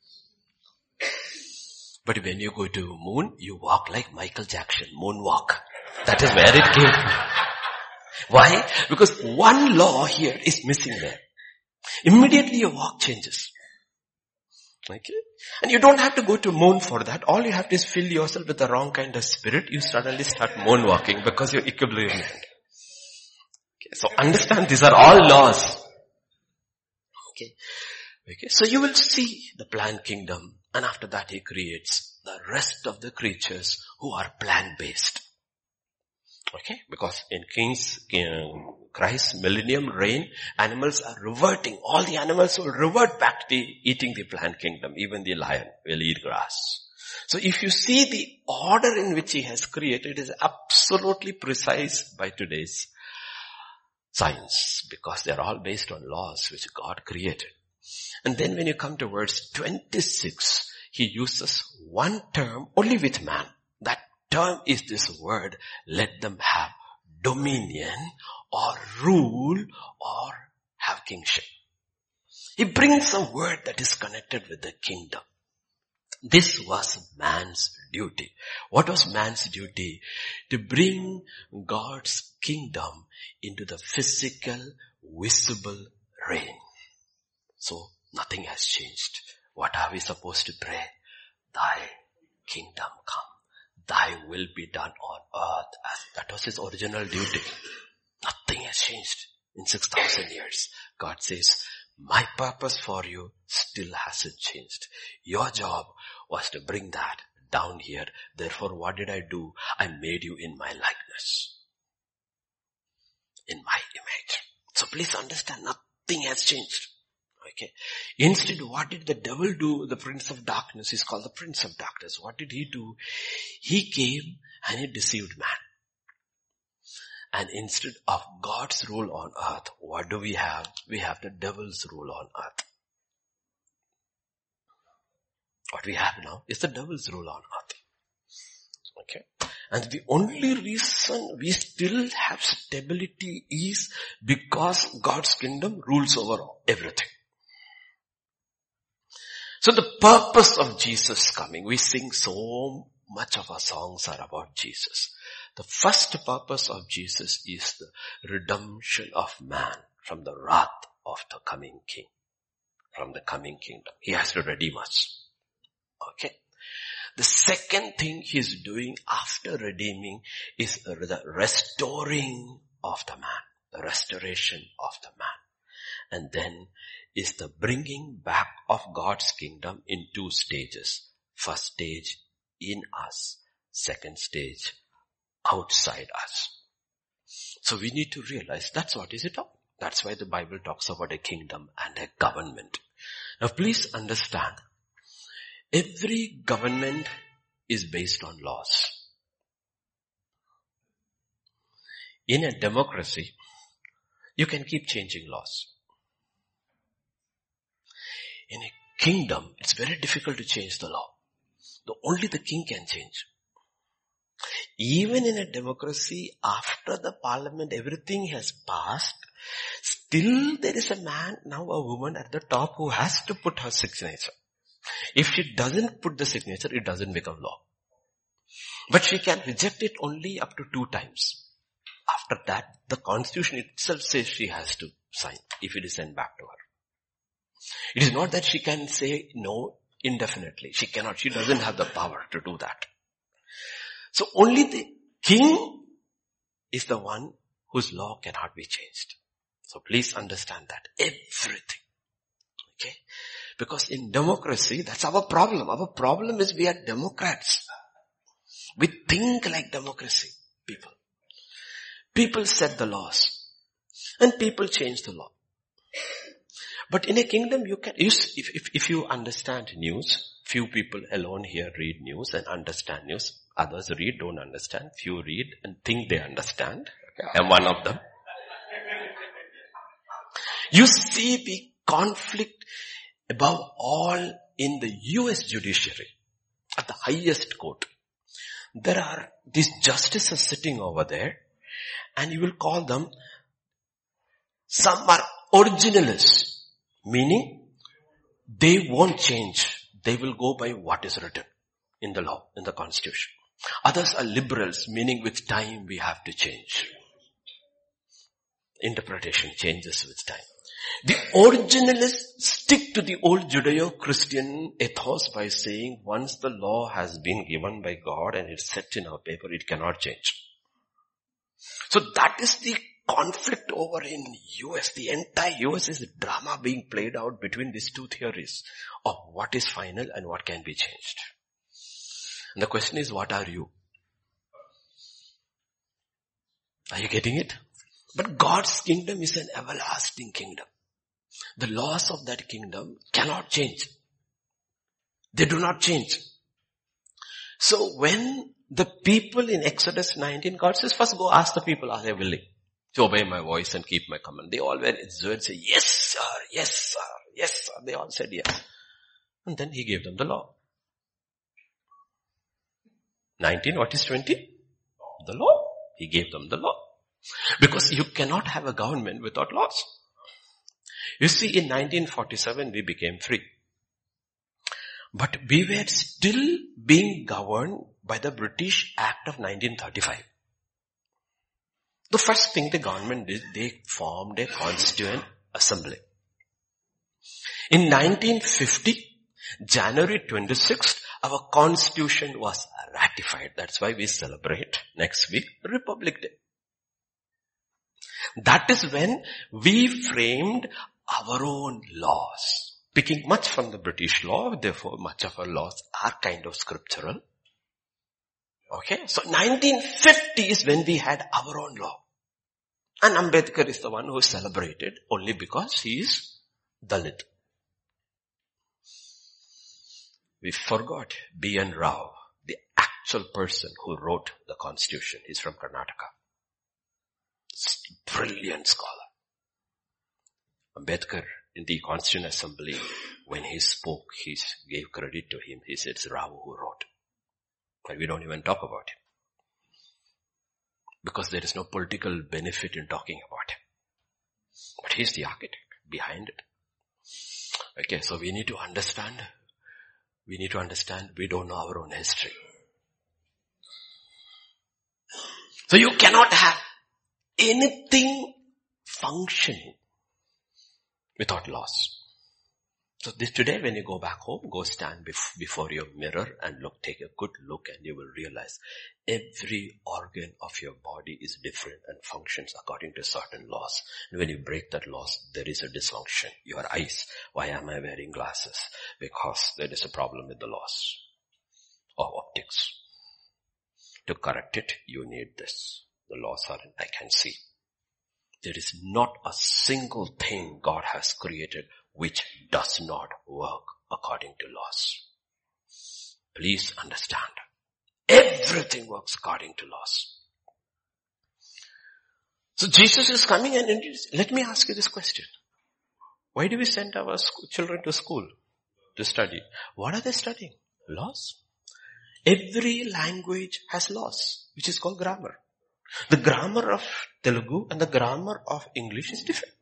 But when you go to moon, you walk like Michael Jackson, moonwalk. That is where it came. Why? Because one law here is missing there. Immediately your walk changes. Okay? And you don't have to go to moon for that. All you have to is fill yourself with the wrong kind of spirit. You suddenly start moonwalking because your equilibrium is. Okay, so understand these are all laws. Okay. Okay, so you will see the plant kingdom, and after that he creates the rest of the creatures who are plant-based. Okay, because in King's, in Christ's millennium reign, animals are reverting. All the animals will revert back to eating the plant kingdom. Even the lion will eat grass. So if you see the order in which he has created, it is absolutely precise by today's science, because they are all based on laws which God created. And then when you come to verse twenty-six, he uses one term only with man. That term is this word, let them have dominion or rule or have kingship. He brings a word that is connected with the kingdom. This was man's duty. What was man's duty? To bring God's kingdom into the physical, visible reign. So nothing has changed. What are we supposed to pray? Thy kingdom come. Thy will be done on earth. That was his original duty. Nothing has changed in six thousand years. God says, my purpose for you still hasn't changed. Your job was to bring that down here. Therefore, what did I do? I made you in my likeness. In my image. So please understand, nothing has changed. Okay. Instead, what did the devil do? The prince of darkness. He's called the prince of darkness. What did he do? He came and he deceived man. And instead of God's rule on earth, what do we have? We have the devil's rule on earth. What we have now is the devil's rule on earth. Okay. And the only reason we still have stability is because God's kingdom rules over everything. So the purpose of Jesus coming, we sing so much of our songs are about Jesus. The first purpose of Jesus is the redemption of man from the wrath of the coming king. From the coming kingdom. He has to redeem us. Okay. The second thing he's doing after redeeming is the restoring of the man. The restoration of the man. And then is the bringing back of God's kingdom in two stages. First stage, in us. Second stage, outside us. So we need to realize that's what is it all. That's why the Bible talks about a kingdom and a government. Now please understand, every government is based on laws. In a democracy, you can keep changing laws. In a kingdom, it's very difficult to change the law. The, only the king can change. Even in a democracy, after the parliament, everything has passed, still there is a man, now a woman at the top who has to put her signature. If she doesn't put the signature, it doesn't become law. But she can reject it only up to two times. After that, the constitution itself says she has to sign if it is sent back to her. It is not that she can say no indefinitely. She cannot. She doesn't have the power to do that. So only the king is the one whose law cannot be changed. So please understand that. Everything. Okay? Because in democracy, that's our problem. Our problem is we are Democrats. We think like democracy people. People set the laws. And people change the law. But in a kingdom you can, if, if, if you understand news, few people alone here read news and understand news. Others read, don't understand. Few read and think they understand. Okay. I'm one of them. You see the conflict above all in the U S judiciary, at the highest court. There are these justices sitting over there, and you will call them, some are originalists. Meaning, they won't change. They will go by what is written in the law, in the constitution. Others are liberals, meaning with time we have to change. Interpretation changes with time. The originalists stick to the old Judeo-Christian ethos by saying once the law has been given by God and it's set in our paper, it cannot change. So that is the conflict over in U S. The entire U S is a drama being played out between these two theories of what is final and what can be changed. And the question is, what are you? Are you getting it? But God's kingdom is an everlasting kingdom. The laws of that kingdom cannot change. They do not change. So when the people in Exodus nineteen, God says, first go ask the people, are they willing to obey my voice and keep my command? They all were exhorted, say, yes sir, yes sir, yes sir. They all said yes. And then he gave them the law. nineteen, what is twenty? The law. He gave them the law. Because you cannot have a government without laws. You see, in nineteen forty-seven we became free. But we were still being governed by the British Act of nineteen thirty-five. The first thing the government did, they formed a constituent assembly. In nineteen fifty, January twenty-sixth, our constitution was ratified. That's why we celebrate next week Republic Day. That is when we framed our own laws. Picking much from the British law, therefore much of our laws are kind of scriptural. Okay, so nineteen fifty is when we had our own law. And Ambedkar is the one who is celebrated only because he is Dalit. We forgot B N Rao, the actual person who wrote the constitution. He's from Karnataka. Brilliant scholar. Ambedkar in the Constituent Assembly, when he spoke, he gave credit to him. He said it's Rao who wrote. But we don't even talk about him. Because there is no political benefit in talking about him. But he's the architect behind it. Okay, so we need to understand, we need to understand we don't know our own history. So you cannot have anything functioning without laws. So this today when you go back home, go stand bef- before your mirror and look, take a good look and you will realize every organ of your body is different and functions according to certain laws. And when you break that laws, there is a dysfunction. Your eyes, why am I wearing glasses? Because there is a problem with the laws of optics. To correct it, you need this. The laws are in, I can see. There is not a single thing God has created which does not work according to laws. Please understand. Everything works according to laws. So Jesus is coming and let me ask you this question. Why do we send our school, children to school to study? What are they studying? Laws. Every language has laws, which is called grammar. The grammar of Telugu and the grammar of English is different.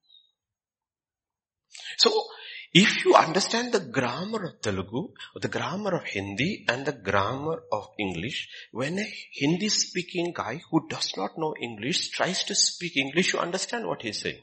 So, if you understand the grammar of Telugu, or the grammar of Hindi and the grammar of English, when a Hindi speaking guy who does not know English tries to speak English, you understand what he's saying.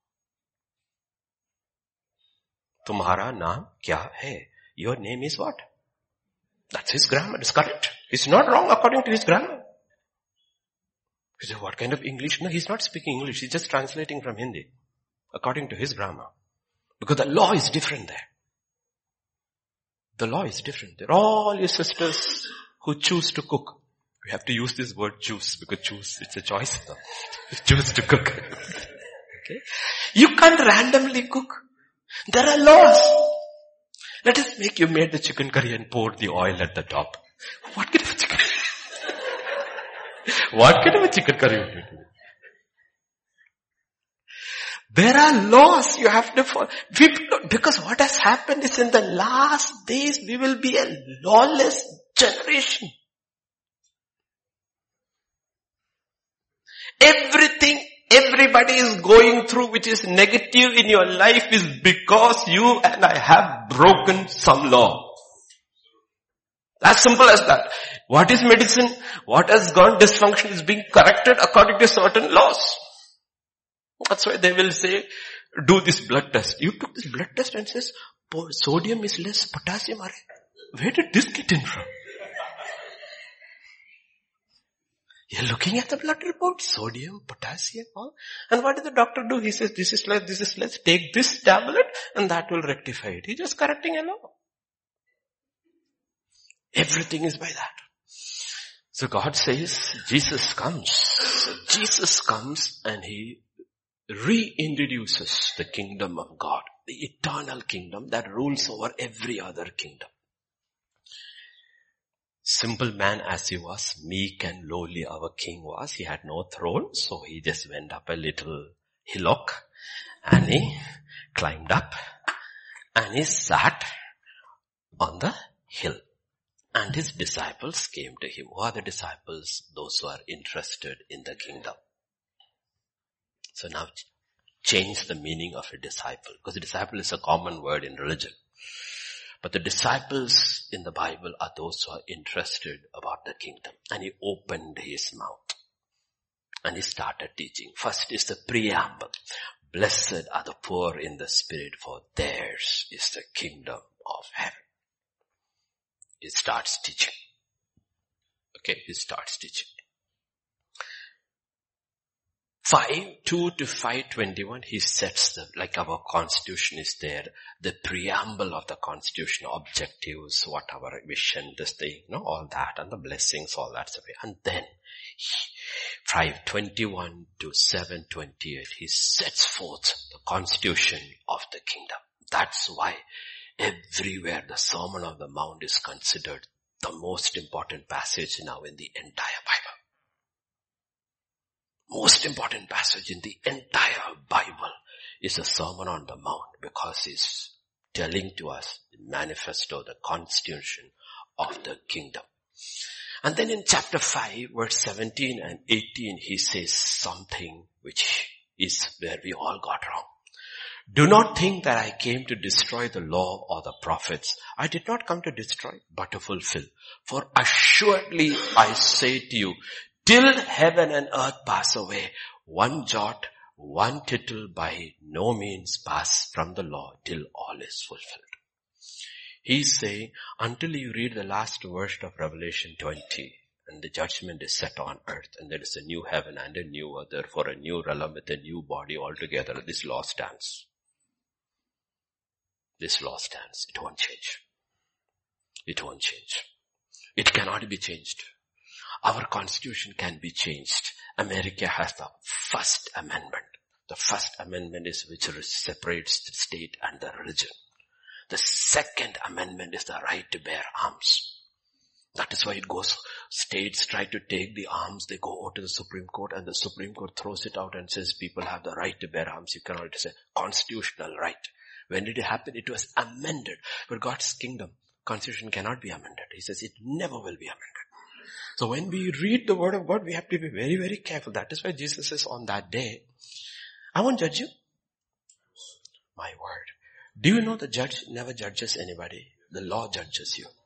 Tumhara naam kya hai? Your name is what? That's his grammar. It's correct. It's not wrong according to his grammar. You say, what kind of English? No, he's not speaking English. He's just translating from Hindi according to his grammar. Because the law is different there. The law is different there. All your sisters who choose to cook. We have to use this word choose because choose, it's a choice. No? Choose to cook. Okay? You can't randomly cook. There are laws. Let us make you made the chicken curry and poured the oil at the top. What kind of a chicken? What kind of a chicken curry would you do? There are laws you have to follow. Because what has happened is in the last days we will be a lawless generation. Everything everybody is going through which is negative in your life is because you and I have broken some law. As simple as that. What is medicine? What has gone dysfunction is being corrected according to certain laws. That's why they will say, do this blood test. You took this blood test and says, sodium is less, potassium are. Where did this get in from? You're looking at the blood report, sodium, potassium, all. And what did the doctor do? He says, this is less, this is less, take this tablet and that will rectify it. He's just correcting a law. Everything is by that. So God says, Jesus comes. So Jesus comes and he reintroduces the kingdom of God, the eternal kingdom that rules over every other kingdom. Simple man as he was, meek and lowly our king was, he had no throne, so he just went up a little hillock and he climbed up and he sat on the hill. And his disciples came to him. Who are the disciples? Those who are interested in the kingdom. So now change the meaning of a disciple, because a disciple is a common word in religion. But the disciples in the Bible are those who are interested about the kingdom. And he opened his mouth and he started teaching. First is the preamble. Blessed are the poor in the spirit, for theirs is the kingdom of heaven. He starts teaching. Okay, he starts teaching. five, two to five twenty-one, he sets the, like our constitution is there, the preamble of the constitution, objectives, what our vision, this thing, you know, all that, and the blessings, all that stuff. And then, five twenty-one to seven twenty-eight, he sets forth the constitution of the kingdom. That's why everywhere the Sermon on the Mount is considered the most important passage now in the entire Bible. Most important passage in the entire Bible is the Sermon on the Mount, because it's telling to us the manifesto, the constitution of the kingdom. And then in chapter five, verse seventeen and eighteen, he says something which is where we all got wrong. Do not think that I came to destroy the law or the prophets. I did not come to destroy, but to fulfill. For assuredly I say to you, till heaven and earth pass away, one jot, one tittle by no means pass from the law till all is fulfilled. He's saying, until you read the last verse of Revelation twenty, and the judgment is set on earth, and there is a new heaven and a new earth, therefore a new realm with a new body altogether, this law stands. This law stands. It won't change. It won't change. It cannot be changed. Our constitution can be changed. America has the first amendment. The first amendment is which separates the state and the religion. The second amendment is the right to bear arms. That is why it goes, states try to take the arms, they go out to the Supreme Court, and the Supreme Court throws it out and says people have the right to bear arms. You cannot, it is a constitutional right. When did it happen? It was amended. For God's kingdom, constitution cannot be amended. He says it never will be amended. So when we read the word of God, we have to be very, very careful. That is why Jesus says on that day, I won't judge you. My word. Do you know the judge never judges anybody? The law judges you.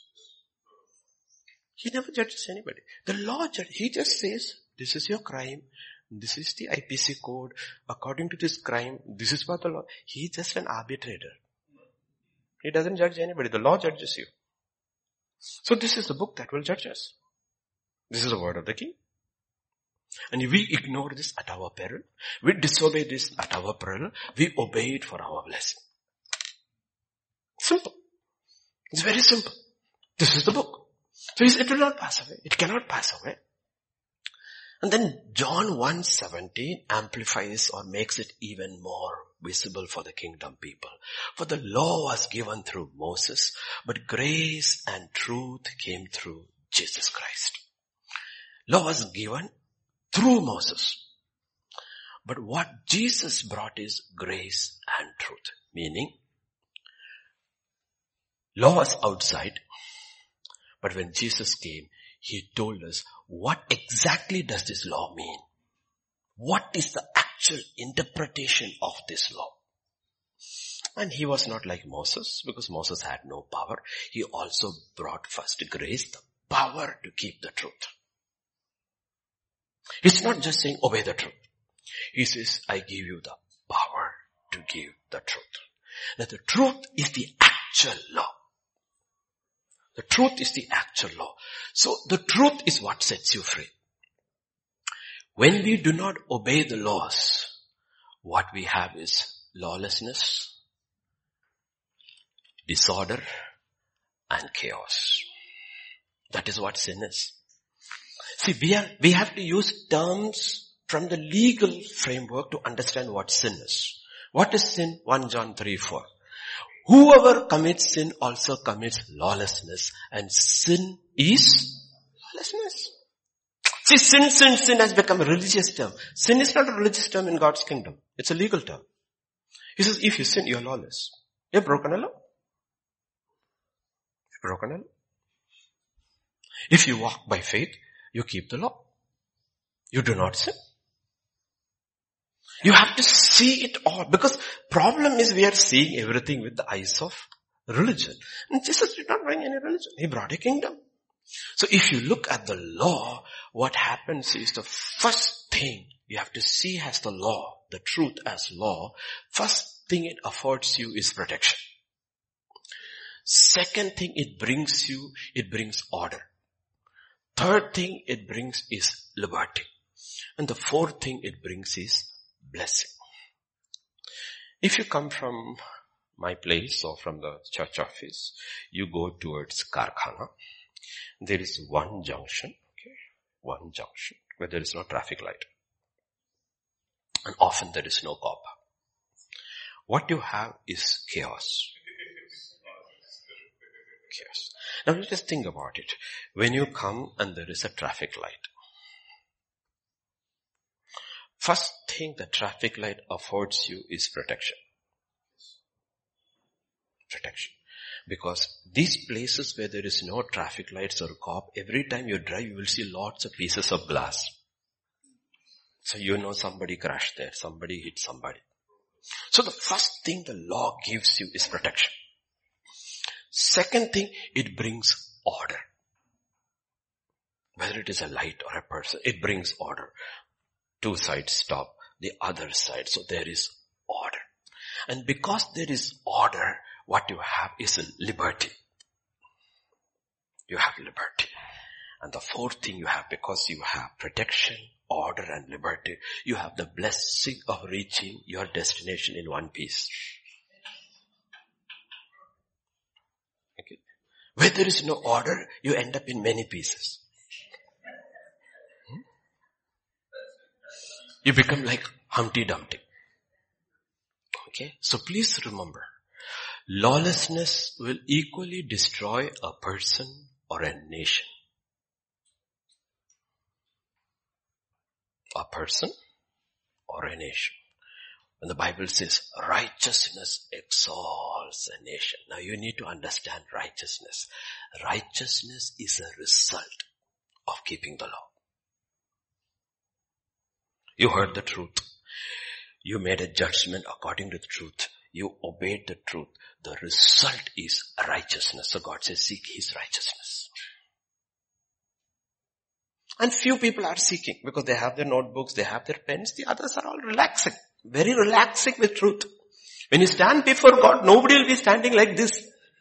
He never judges anybody. The law judge, he just says, this is your crime. This is the I P C code. According to this crime, this is what the law. He's just an arbitrator. He doesn't judge anybody. The law judges you. So this is the book that will judge us. This is the word of the King. And if we ignore this at our peril, we disobey this at our peril, we obey it for our blessing. Simple. It's very simple. This is the book. So it will not pass away. It cannot pass away. And then John one seventeen amplifies or makes it even more visible for the kingdom people. For the law was given through Moses, but grace and truth came through Jesus Christ. Law was given through Moses. But what Jesus brought is grace and truth. Meaning, law was outside, but when Jesus came, he told us, what exactly does this law mean? What is the actual interpretation of this law? And he was not like Moses, because Moses had no power. He also brought first grace, the power to keep the truth. He's not just saying obey the truth. He says, I give you the power to give the truth. Now the truth is the actual law. The truth is the actual law. So the truth is what sets you free. When we do not obey the laws, what we have is lawlessness, disorder, and chaos. That is what sin is. See, we are, we have to use terms from the legal framework to understand what sin is. What is sin? First John three four. Whoever commits sin also commits lawlessness, and sin is lawlessness. See, sin, sin, sin has become a religious term. Sin is not a religious term in God's kingdom. It's a legal term. He says, if you sin, you're lawless. You've broken a law. You've broken a law. If you walk by faith, you keep the law. You do not sin. You have to see it all, because problem is we are seeing everything with the eyes of religion. And Jesus did not bring any religion. He brought a kingdom. So if you look at the law, what happens is the first thing you have to see as the law, the truth as law, first thing it affords you is protection. Second thing it brings you, it brings order. Third thing it brings is liberty. And the fourth thing it brings is blessing. If you come from my place or from the church office, you go towards Karkhana. There is one junction, okay, one junction where there is no traffic light. And often there is no cop. What you have is chaos. Chaos. Now let's just think about it. When you come and there is a traffic light, first thing the traffic light affords you is protection. Protection. Because these places where there is no traffic lights or cop, every time you drive, you will see lots of pieces of glass. So you know somebody crashed there, somebody hit somebody. So the first thing the law gives you is protection. Second thing, it brings order. Whether it is a light or a person, it brings order. Two sides stop, the other side. So there is order. And because there is order, what you have is a liberty. You have liberty. And the fourth thing you have, because you have protection, order and liberty, you have the blessing of reaching your destination in one piece. Okay. Where there is no order, you end up in many pieces. Hmm? You become like Humpty Dumpty. Okay. So please remember, lawlessness will equally destroy a person or a nation. A person or a nation. When the Bible says righteousness exalts a nation. Now you need to understand righteousness. Righteousness is a result of keeping the law. You heard the truth. You made a judgment according to the truth. You obeyed the truth. The result is righteousness. So God says, seek His righteousness. And few people are seeking because they have their notebooks, they have their pens. The others are all relaxing. Very relaxing with truth. When you stand before God, nobody will be standing like this.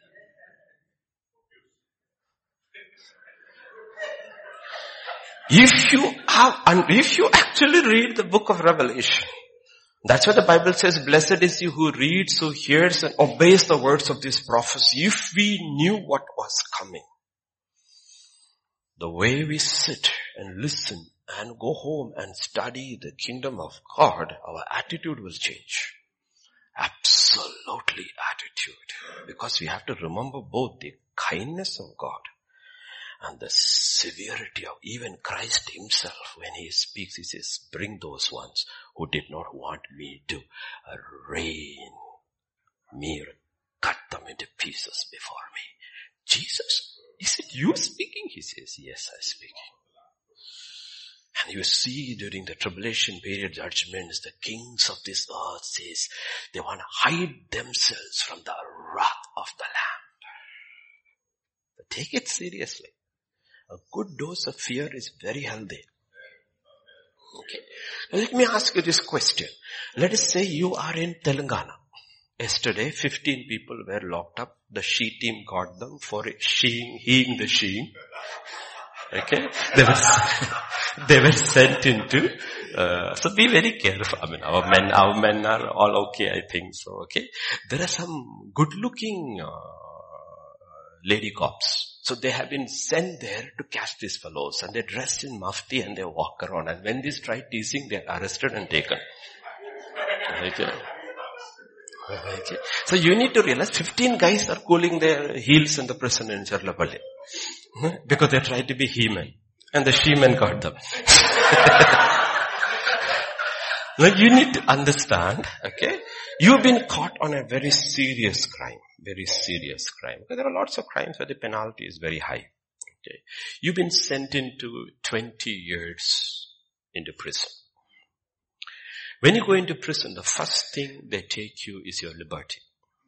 If you have, and if you actually read the book of Revelation, that's why the Bible says, blessed is he who reads, who hears and obeys the words of this prophecy. If we knew what was coming, the way we sit and listen and go home and study the kingdom of God, our attitude will change. Absolutely attitude. Because we have to remember both the kindness of God and the severity of even Christ himself. When he speaks, he says, bring those ones who did not want me to reign me, cut them into pieces before me. Jesus, is it you speaking? He says, yes, I'm speaking. And you see during the tribulation period judgments, the kings of this earth says they want to hide themselves from the wrath of the Lamb. But take it seriously. A good dose of fear is very healthy. Okay. Now let me ask you this question. Let us say you are in Telangana. Yesterday, fifteen people were locked up. The she team got them for sheeing, heeing the sheeing. Okay. They were, They were sent into, uh, so be very careful. I mean, our men, our men are all okay, I think so, okay? There are some good looking, uh, lady cops. So they have been sent there to catch these fellows, and they're dressed in mufti and they walk around, and when these try teasing, they're arrested and taken. Okay. Okay. So you need to realize fifteen guys are cooling their heels in the prison in Charlapalli. Because they tried to be he-men. And the she-men got them. Now you need to understand, okay, you've been caught on a very serious crime. Very serious crime. Because there are lots of crimes where the penalty is very high. Okay. You've been sent into twenty years into prison. When you go into prison, the first thing they take you is your liberty.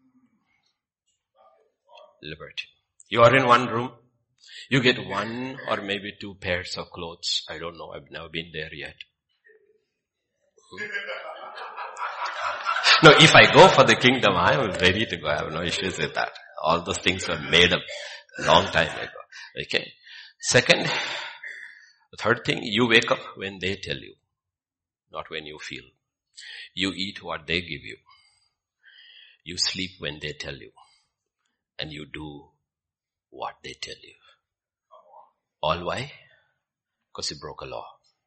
Liberty. You are in one room. You get one or maybe two pairs of clothes. I don't know. I've never been there yet. Hmm? No, if I go for the kingdom, I am ready to go. I have no issues with that. All those things were made up a long time ago. Okay. Second, the third thing, you wake up when they tell you, not when you feel. You eat what they give you. You sleep when they tell you. And you do what they tell you. All why? Because you broke a law.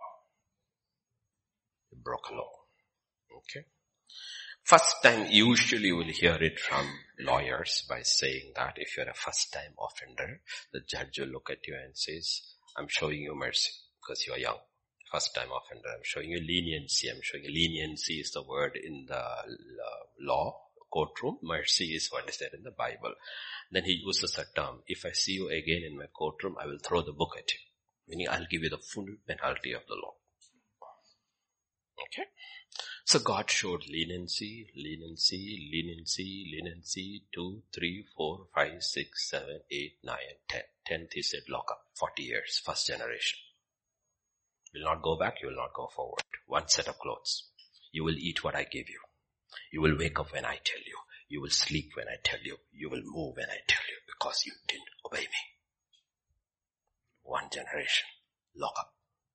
You broke a law. Okay. First time, usually you will hear it from lawyers by saying that if you're a first time offender, the judge will look at you and says, I'm showing you mercy because you're young. First time offender, I'm showing you leniency. I'm showing you leniency is the word in the law, courtroom. Mercy is what is there in the Bible. Then he uses a term. If I see you again in my courtroom, I will throw the book at you. Meaning I'll give you the full penalty of the law. Okay. So God showed leniency, leniency, leniency, leniency, two, three, four, five, six, seven, eight, nine, ten. Tenth he said lock up, forty years, first generation. You will not go back, you will not go forward. One set of clothes. You will eat what I give you. You will wake up when I tell you. You will sleep when I tell you. You will move when I tell you because you didn't obey me. One generation. Lock up.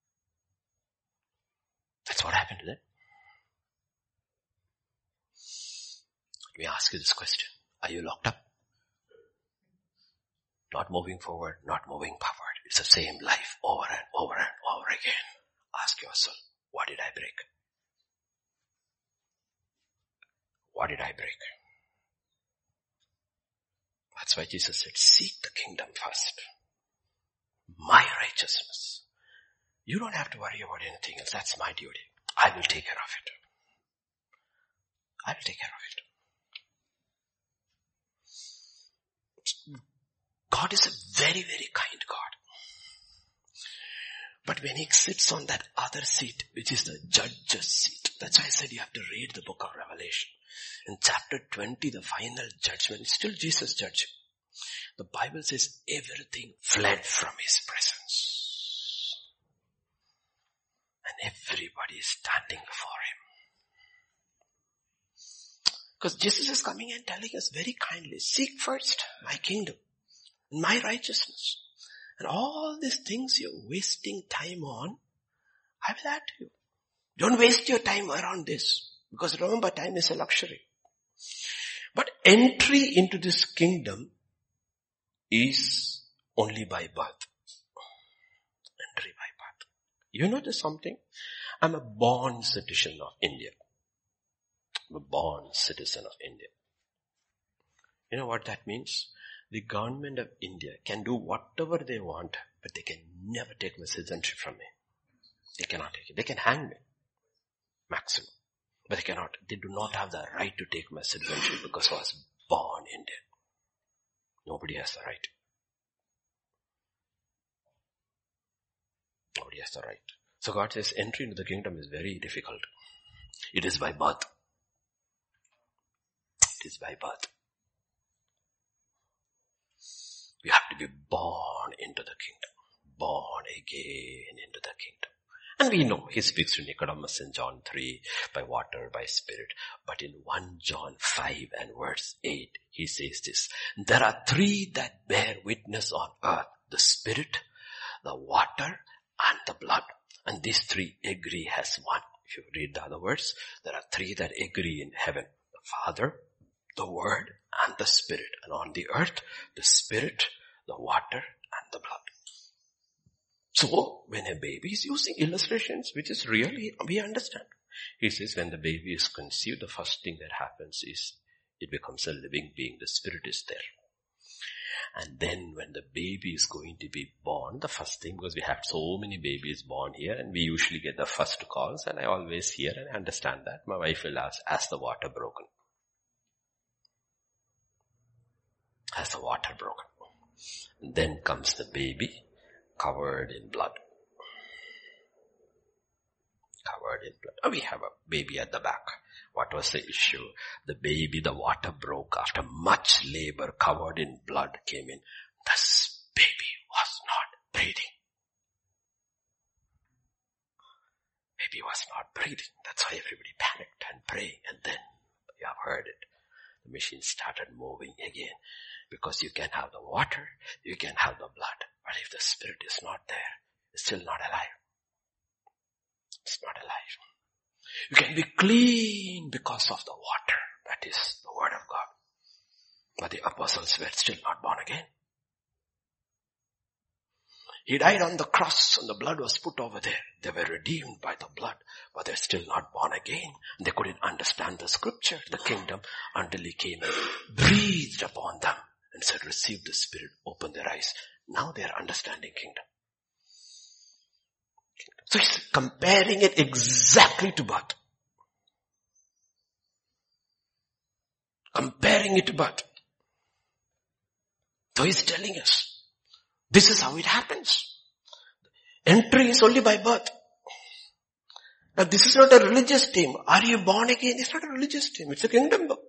That's what happened to them. Let me ask you this question. Are you locked up? Not moving forward, not moving backward. It's the same life over and over and over again. Ask yourself, what did I break? What did I break? That's why Jesus said, seek the kingdom first. My righteousness. You don't have to worry about anything else. That's my duty. I will take care of it. I will take care of it. God is a very, very kind God. But when he sits on that other seat, which is the judge's seat, that's why I said you have to read the book of Revelation. In chapter twenty, the final judgment, still Jesus judging. The Bible says everything fled from his presence. And everybody is standing before him. Because Jesus is coming and telling us very kindly, seek first my kingdom and my righteousness. And all these things you're wasting time on, I will add to you. Don't waste your time around this. Because remember, time is a luxury. But entry into this kingdom is only by birth. Entry by birth. You know there's something? I'm a born citizen of India. I'm a born citizen of India. You know what that means? The government of India can do whatever they want, but they can never take my citizenship from me. They cannot take it. They can hang me. Maximum. But they cannot. They do not have the right to take my citizenship because I was born Indian. Nobody has the right. Nobody has the right. So God says entry into the kingdom is very difficult. It is by birth. It is by birth. You have to be born into the kingdom. Born again into the kingdom. And we know he speaks to Nicodemus in John three, by water, by spirit. But in First John five and verse eight, he says this. There are three that bear witness on earth. The spirit, the water, and the blood. And these three agree as one. If you read the other words, there are three that agree in heaven. The Father, the Word, and the Spirit. And on the earth, the Spirit, the water, and the blood. So, when a baby is using illustrations, which is really, we understand. He says when the baby is conceived, the first thing that happens is it becomes a living being. The Spirit is there. And then when the baby is going to be born, the first thing, because we have so many babies born here and we usually get the first calls, and I always hear and I understand that. My wife will ask, has the water broken? Has the water broken? And then comes the baby covered in blood. Covered in blood. Oh, we have a baby at the back. What was the issue? The baby, the water broke after much labor, covered in blood, came in. This baby was not breathing. Baby was not breathing. That's why everybody panicked and prayed. And then, you have heard it, the machine started moving again. Because you can have the water, you can have the blood. But if the Spirit is not there, it's still not alive. It's not alive. You can be clean because of the water. That is the Word of God. But the apostles were still not born again. He died on the cross and the blood was put over there. They were redeemed by the blood, but they're still not born again. They couldn't understand the scripture, the kingdom, until He came and breathed upon them and said, receive the Spirit, open their eyes. Now they are understanding kingdom. So he's comparing it exactly to birth. Comparing it to birth. So he's telling us, this is how it happens. Entry is only by birth. Now this is not a religious team. Are you born again? It's not a religious team. It's a kingdom book.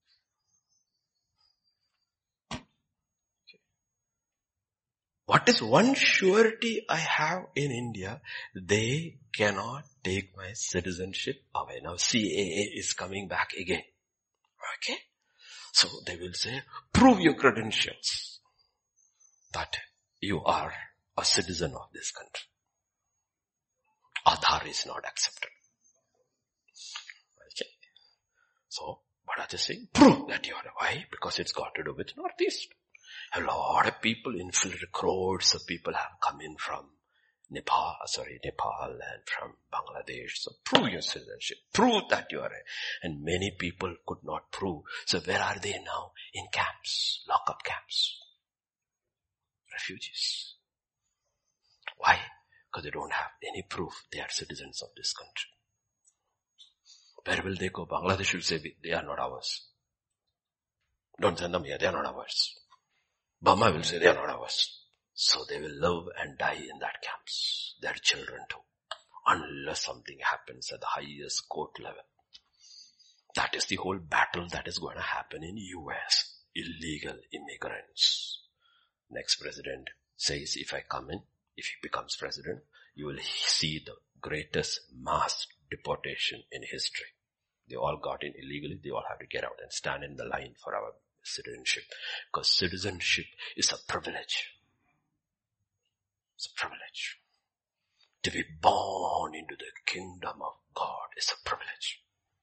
What is one surety I have in India? They cannot take my citizenship away. Now C A A is coming back again. Okay? So they will say, prove your credentials that you are a citizen of this country. Aadhaar is not accepted. Okay? So, what are they saying? Prove that you are. Why? Because it's got to do with Northeast. A lot of people, infiltrated, crores of people have come in from Nepal, sorry, Nepal and from Bangladesh. So prove your citizenship. Prove that you are a, and many people could not prove. So where are they now? In camps, lock-up camps. Refugees. Why? Because they don't have any proof they are citizens of this country. Where will they go? Bangladesh will say, they are not ours. Don't send them here, they are not ours. Burma will say they are not ours. So they will live and die in that camps. Their children too. Unless something happens at the highest court level. That is the whole battle that is going to happen in U S. Illegal immigrants. Next president says, if I come in, if he becomes president, you will see the greatest mass deportation in history. They all got in illegally. They all have to get out and stand in the line for our citizenship. Because citizenship is a privilege. It's a privilege. To be born into the kingdom of God is a privilege.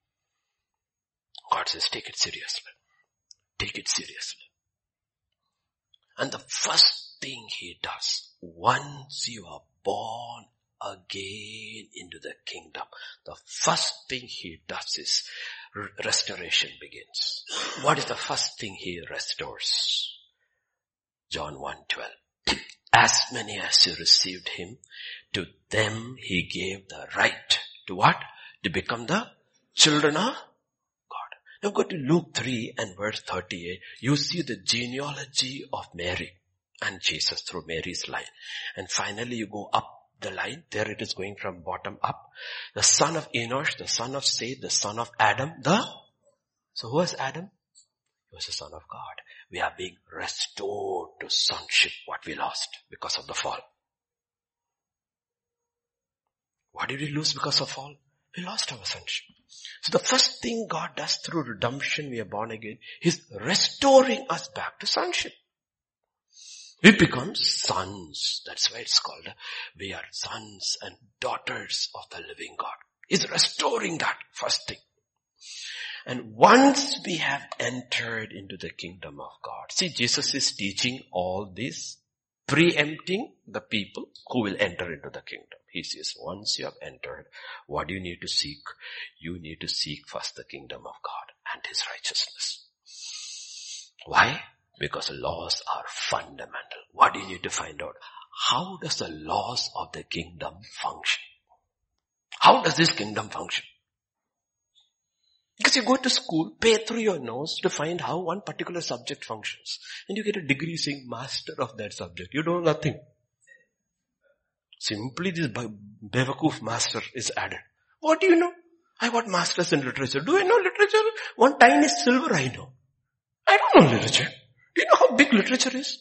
God says, take it seriously. Take it seriously. And the first thing He does, once you are born again into the kingdom, the first thing He does is restoration begins. What is the first thing He restores? John one twelve. As many as you received Him, to them He gave the right to what? To become the children of God. Now go to Luke three and verse thirty-eight. You see the genealogy of Mary and Jesus through Mary's line. And finally you go up the line. There it is going from bottom up. The son of Enosh, the son of Seth, the son of Adam, the... So who was Adam? He was the son of God. We are being restored to sonship, what we lost because of the fall. What did we lose because of fall? We lost our sonship. So the first thing God does through redemption, we are born again, He's restoring us back to sonship. We become sons. That's why it's called, we are sons and daughters of the living God. He's restoring that first thing. And once we have entered into the kingdom of God. See, Jesus is teaching all this, preempting the people who will enter into the kingdom. He says, once you have entered, what do you need to seek? You need to seek first the kingdom of God and His righteousness. Why? Because laws are fundamental. What do you need to find out? How does the laws of the kingdom function? How does this kingdom function? Because you go to school, pay through your nose to find how one particular subject functions. And you get a degree saying master of that subject. You know nothing. Simply this Bevakoof master is added. What do you know? I got masters in literature. Do I know literature? One tiny silver I know. I don't know literature. Do you know how big literature is?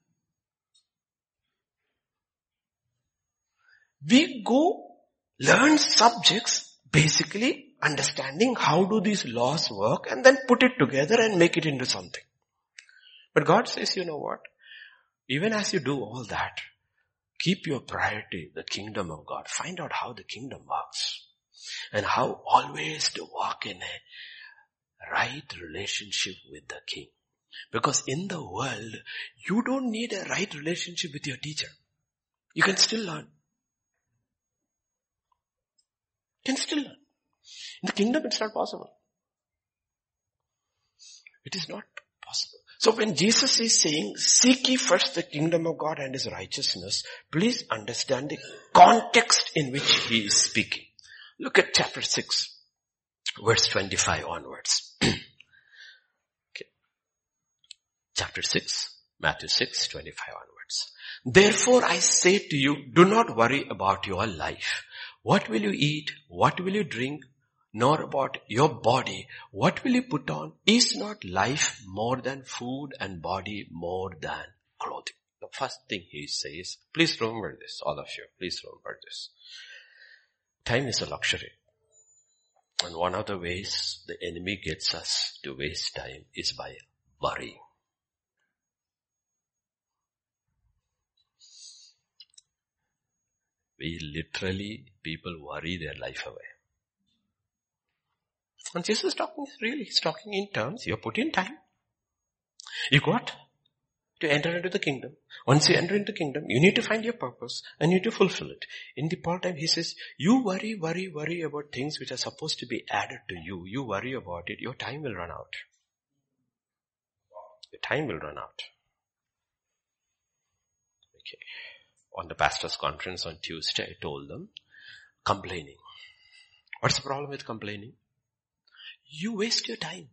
We go learn subjects, basically understanding how do these laws work and then put it together and make it into something. But God says, you know what? Even as you do all that, keep your priority, the kingdom of God. Find out how the kingdom works and how always to walk in a right relationship with the King. Because in the world, you don't need a right relationship with your teacher. You can still learn. You can still learn. In the kingdom, it's not possible. It is not possible. So when Jesus is saying, seek ye first the kingdom of God and His righteousness, please understand the context in which He is speaking. Look at chapter six, verse twenty-five onwards. Chapter six, Matthew six, twenty-five onwards. Therefore I say to you, do not worry about your life. What will you eat? What will you drink? Nor about your body. What will you put on? Is not life more than food and body more than clothing? The first thing he says, please remember this, all of you, please remember this. Time is a luxury. And one of the ways the enemy gets us to waste time is by worrying. We literally, people worry their life away. And Jesus is talking, really, he's talking in terms, you put in time. You got to enter into the kingdom. Once you enter into the kingdom, you need to find your purpose and you need to fulfill it. In the Paul time, he says, you worry, worry, worry about things which are supposed to be added to you. You worry about it, your time will run out. Your time will run out. Okay. On the pastor's conference on Tuesday, I told them, complaining. What's the problem with complaining? You waste your time.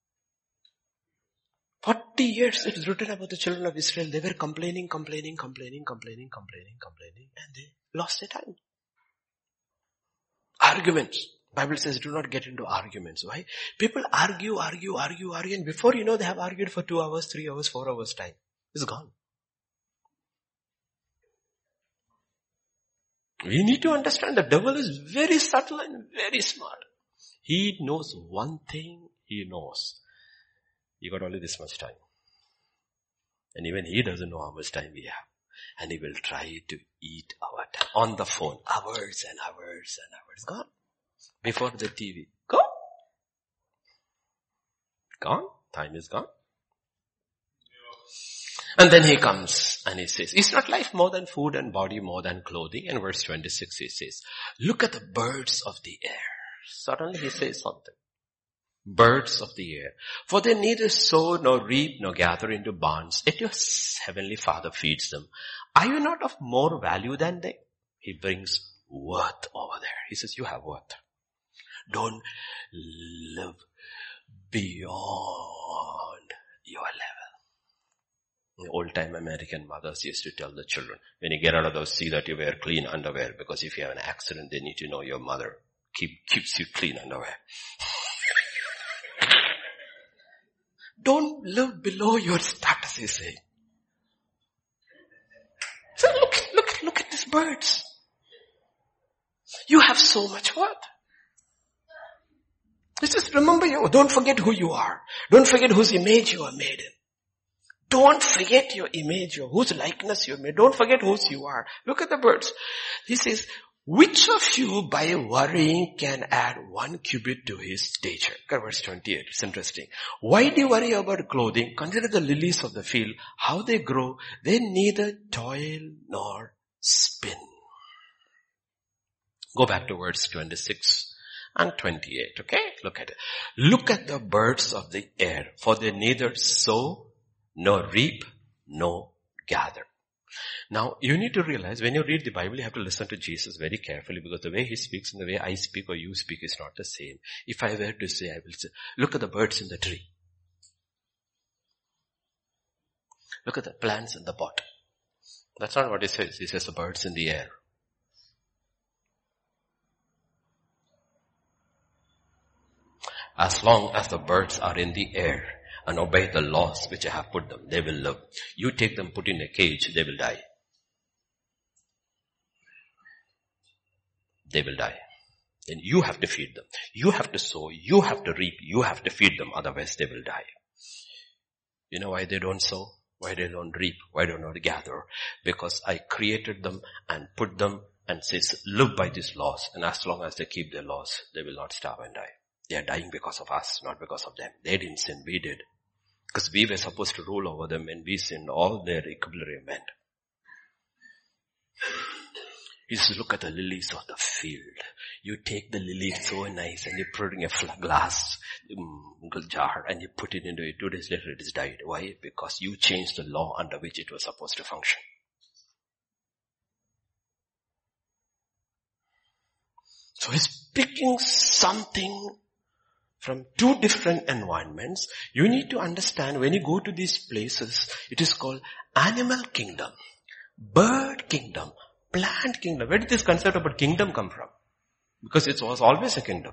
Forty years it is written about the children of Israel. They were complaining, complaining, complaining, complaining, complaining, complaining, and they lost their time. Arguments. Bible says do not get into arguments. Why? People argue, argue, argue, argue, and before you know they have argued for two hours, three hours, four hours time. It's gone. We need to understand the devil is very subtle and very smart. He knows one thing he knows. You got only this much time. And even he doesn't know how much time we have. And he will try to eat our time. On the phone, hours and hours and hours. Gone. Before the T V. Gone. Gone. Time is gone. And then he comes and he says, is not life more than food and body more than clothing? And verse twenty-six he says, look at the birds of the air. Suddenly he says something. Birds of the air. For they neither sow nor reap nor gather into barns, yet your heavenly Father feeds them. Are you not of more value than they? He brings worth over there. He says, you have worth. Don't live beyond your level. The old-time American mothers used to tell the children, when you get out of those, see that you wear clean underwear, because if you have an accident, they need to know your mother keep, keeps you clean underwear. Don't live below your status, he's saying. So look, look, look at these birds. You have so much worth. Just remember you, don't forget who you are. Don't forget whose image you are made in. Don't forget your image, your whose likeness you made. Don't forget whose you are. Look at the birds. He says, which of you by worrying can add one cubit to his stature? Verse twenty-eight. It's interesting. Why do you worry about clothing? Consider the lilies of the field, how they grow. They neither toil nor spin. Go back to verse twenty-six and twenty-eight. Okay? Look at it. Look at the birds of the air, for they neither sow nor reap nor gather. Now, you need to realize when you read the Bible, you have to listen to Jesus very carefully, because the way he speaks and the way I speak or you speak is not the same. If I were to say, I will say, look at the birds in the tree. Look at the plants in the pot. That's not what he says. He says the birds in the air. As long as the birds are in the air and obey the laws which I have put them, they will live. You take them, put in a cage, they will die. They will die. Then you have to feed them. You have to sow. You have to reap. You have to feed them. Otherwise they will die. You know why they don't sow? Why they don't reap? Why they don't gather? Because I created them and put them and says, live by these laws. And as long as they keep their laws, they will not starve and die. They are dying because of us, not because of them. They didn't sin, we did. Because we were supposed to rule over them, and we sinned. All their equilibrium meant. You just look at the lilies of the field. You take the lily, it's so nice, and you put it in a glass um, jar, and you put it into it. Two days later it is died. Why? Because you changed the law under which it was supposed to function. So he's picking something from two different environments. You need to understand when you go to these places, it is called animal kingdom, bird kingdom, plant kingdom. Where did this concept about kingdom come from? Because it was always a kingdom.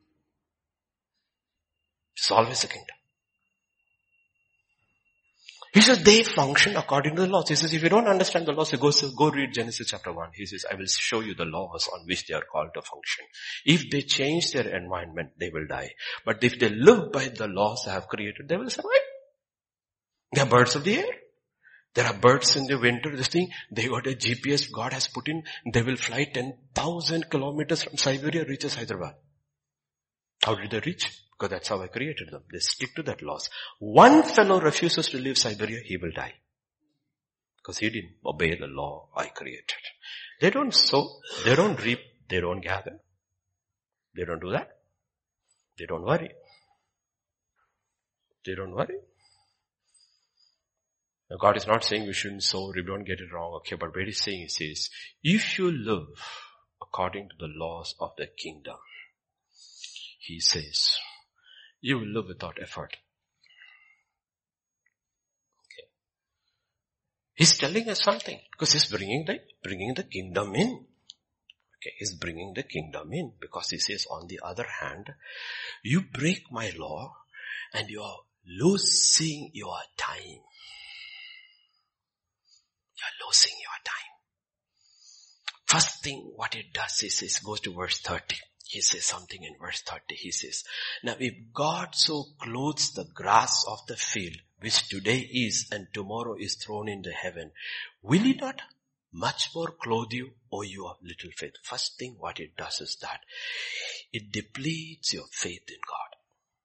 It's always a kingdom. He says they function according to the laws. He says if you don't understand the laws, go, go read Genesis chapter one. He says I will show you the laws on which they are called to function. If they change their environment, they will die. But if they live by the laws I have created, they will survive. They are birds of the air. There are birds in the winter, this thing, they got a G P S God has put in, they will fly ten thousand kilometers from Siberia, reaches Hyderabad. How did they reach? Because that's how I created them. They stick to that laws. One fellow refuses to leave Siberia, he will die. Because he didn't obey the law I created. They don't sow, they don't reap, they don't gather. They don't do that. They don't worry. They don't worry. Now God is not saying we shouldn't sow, we don't get it wrong, okay, but what he's saying, he says, if you live according to the laws of the kingdom, he says, you will live without effort. Okay. He's telling us something, because he's bringing the, bringing the kingdom in. Okay, he's bringing the kingdom in, because he says, on the other hand, you break my law, and you are losing your time. You're losing your time. First thing what it does is, is goes to verse thirty. He says something in verse thirty. He says, now if God so clothes the grass of the field, which today is and tomorrow is thrown into heaven, will he not much more clothe you, O you of little faith? First thing what it does is that it depletes your faith in God.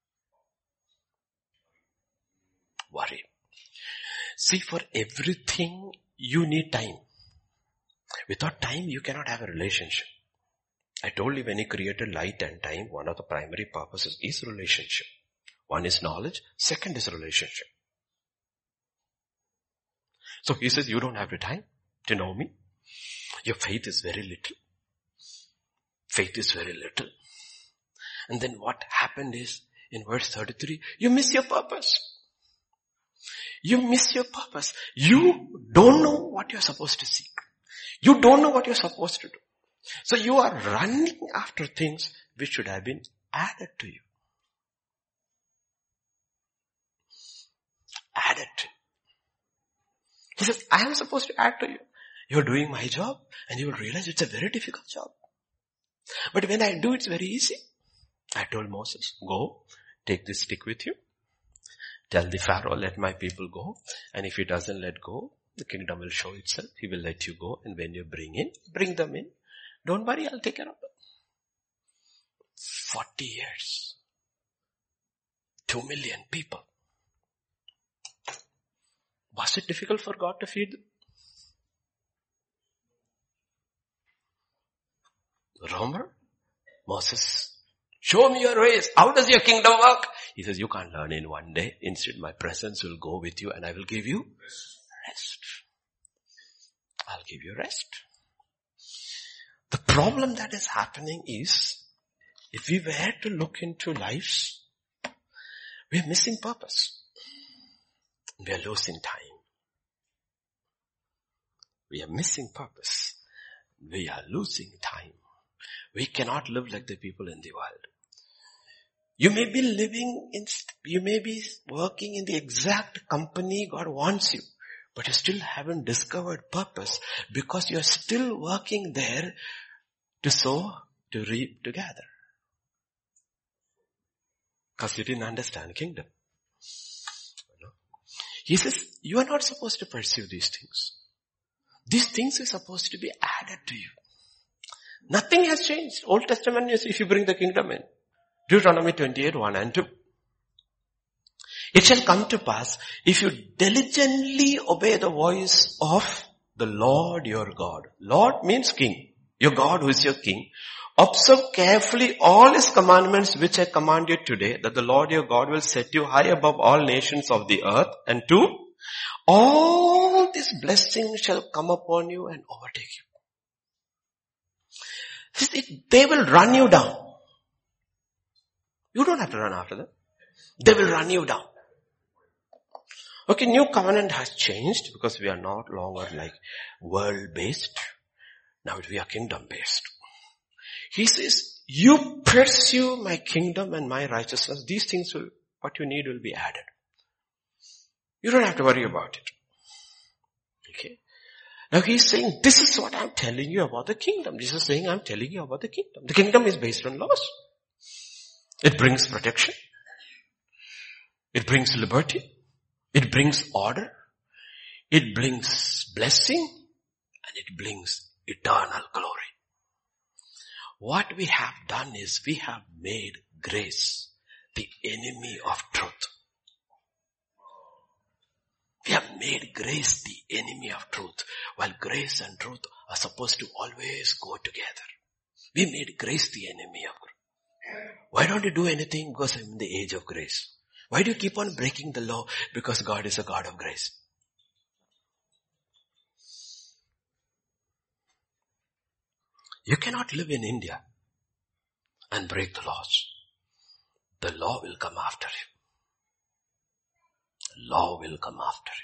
Worry. See, for everything you need time. Without time, you cannot have a relationship. I told you when he created light and time, one of the primary purposes is relationship. One is knowledge, second is relationship. So he says, you don't have the time to know me. Your faith is very little. Faith is very little. And then what happened is, in verse thirty-three, you miss your purpose. You miss your purpose. You don't know what you're supposed to seek. You don't know what you're supposed to do. So you are running after things which should have been added to you. Added to you. He says, I am supposed to add to you. You're doing my job and you will realize it's a very difficult job. But when I do, it's very easy. I told Moses, go, take this stick with you. Tell the Pharaoh, let my people go. And if he doesn't let go, the kingdom will show itself. He will let you go. And when you bring in, bring them in. Don't worry, I'll take care of them. forty years. Two million people. Was it difficult for God to feed them? Remember? Moses, show me your ways. How does your kingdom work? He says, you can't learn in one day. Instead, my presence will go with you and I will give you rest. I'll give you rest. The problem that is happening is, if we were to look into lives, we are missing purpose. We are losing time. We are missing purpose. We are losing time. We cannot live like the people in the world. You may be living in, you may be working in the exact company God wants you, but you still haven't discovered purpose because you are still working there to sow, to reap, to gather. Because you didn't understand kingdom. He says, you are not supposed to pursue these things. These things are supposed to be added to you. Nothing has changed. Old Testament is if you bring the kingdom in. Deuteronomy twenty-eight, one and two. It shall come to pass if you diligently obey the voice of the Lord your God. Lord means king. Your God who is your king. Observe carefully all his commandments which I command you today, that the Lord your God will set you high above all nations of the earth. And two, all these blessings shall come upon you and overtake you. They will run you down. You don't have to run after them. They will run you down. Okay, new covenant has changed because we are not longer like world-based. Now we are kingdom-based. He says, you pursue my kingdom and my righteousness. These things will, what you need will be added. You don't have to worry about it. Okay. Now he's saying, this is what I'm telling you about the kingdom. Jesus is saying, I'm telling you about the kingdom. The kingdom is based on laws. It brings protection. It brings liberty. It brings order. It brings blessing. And it brings eternal glory. What we have done is we have made grace the enemy of truth. We have made grace the enemy of truth, while grace and truth are supposed to always go together. We made grace the enemy of truth. Why don't you do anything? Because I'm in the age of grace. Why do you keep on breaking the law? Because God is a God of grace. You cannot live in India and break the laws. The law will come after you. The law will come after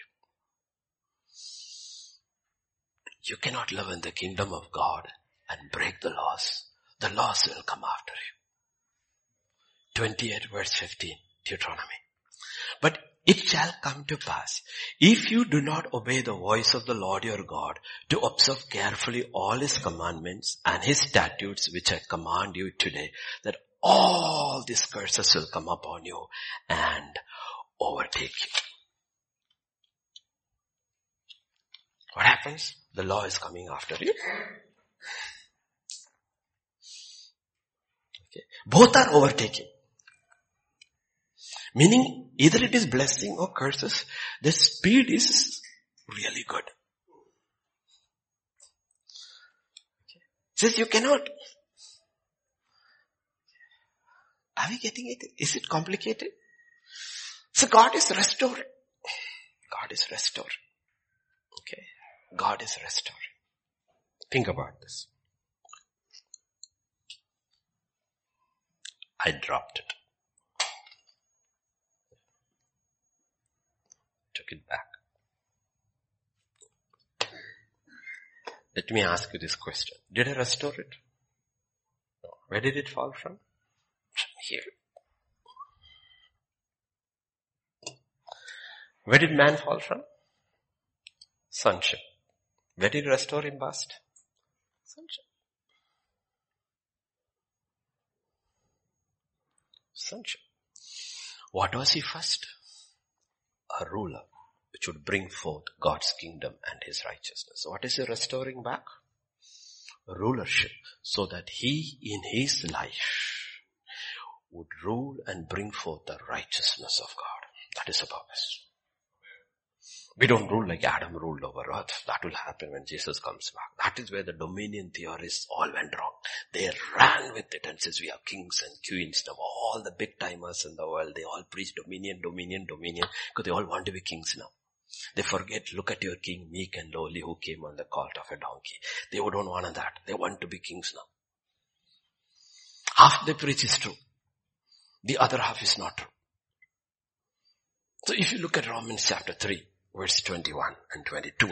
you. You cannot live in the kingdom of God and break the laws. The laws will come after you. twenty-eight verse fifteen, Deuteronomy. But it shall come to pass, if you do not obey the voice of the Lord your God, to observe carefully all his commandments and his statutes which I command you today, that all these curses will come upon you and overtake you. What happens? The law is coming after you. Okay. Both are overtaking. Meaning, either it is blessing or curses, the speed is really good. Okay. Says you cannot. Are we getting it? Is it complicated? So God is restoring. God is restoring. Okay. God is restoring. Think about this. I dropped it. Took it back. Let me ask you this question. Did I restore it? No. Where did it fall from? From here. Where did man fall from? Sonship. Where did he restore him past? Sonship. Sonship. What was he first? a ruler which would bring forth God's kingdom and his righteousness. So what is he restoring back? Rulership, so that he in his life would rule and bring forth the righteousness of God. That is the purpose. We don't rule like Adam ruled over earth. That will happen when Jesus comes back. That is where the dominion theorists all went wrong. They ran with it and says we are kings and queens now. All the big timers in the world, they all preach dominion, dominion, dominion, because they all want to be kings now. They forget, look at your king, meek and lowly, who came on the colt of a donkey. They don't want that. They want to be kings now. Half they preach is true. The other half is not true. So if you look at Romans chapter three, verse twenty-one and twenty-two.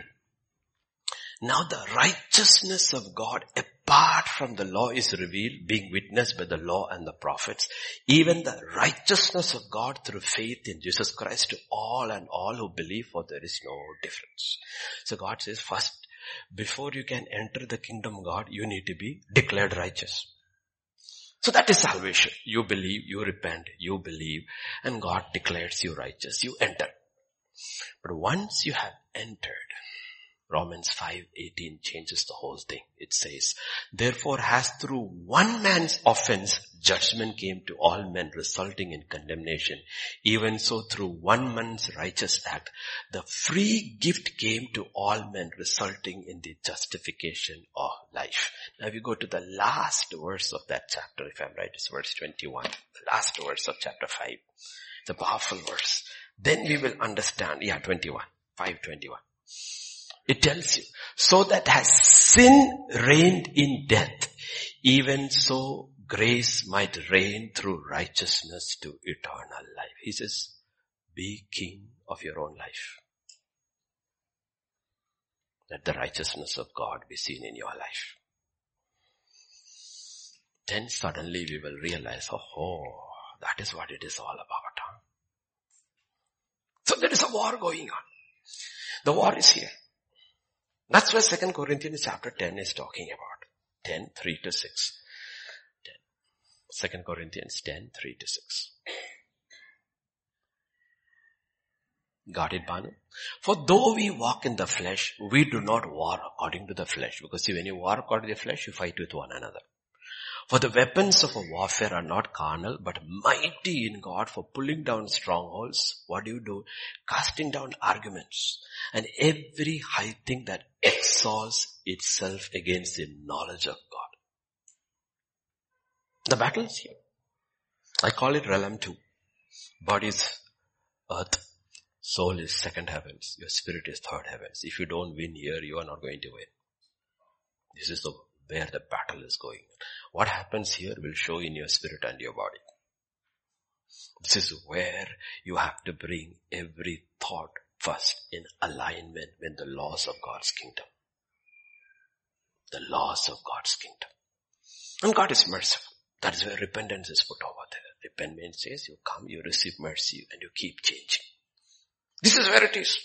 Now the righteousness of God apart from the law is revealed, being witnessed by the law and the prophets, even the righteousness of God through faith in Jesus Christ to all and all who believe, for there is no difference. So God says, first, before you can enter the kingdom of God, you need to be declared righteous. So that is salvation. You believe, you repent, you believe, and God declares you righteous. You enter. But once you have entered, Romans five eighteen changes the whole thing. It says, therefore as through one man's offense, judgment came to all men, resulting in condemnation. Even so through one man's righteous act, the free gift came to all men, resulting in the justification of life. Now we go to the last verse of that chapter, if I'm right, it's verse twenty-one. The last verse of chapter five. It's a powerful verse. Then we will understand, yeah, twenty-one, five twenty-one. It tells you, so that as sin reigned in death, even so grace might reign through righteousness to eternal life. He says, be king of your own life. Let the righteousness of God be seen in your life. Then suddenly we will realize, oh, oh that is what it is all about. Huh? So there is a war going on. The war is here. That's why Second Corinthians chapter ten is talking about. ten, three to six. ten. Second Corinthians ten, three to six. Got it, Banu? For though we walk in the flesh, we do not war according to the flesh. Because see, when you war according to the flesh, you fight with one another. For the weapons of a warfare are not carnal, but mighty in God for pulling down strongholds. What do you do? Casting down arguments and every high thing that exalts itself against the knowledge of God. The battle is here. I call it realm two. Body is earth. Soul is second heavens. Your spirit is third heavens. If you don't win here, you are not going to win. This is the where the battle is going. What happens here will show in your spirit and your body. This is where you have to bring every thought first in alignment with the laws of God's kingdom. The laws of God's kingdom. And God is merciful. That is where repentance is put over there. Repentance says you come, you receive mercy, and you keep changing. This is where it is.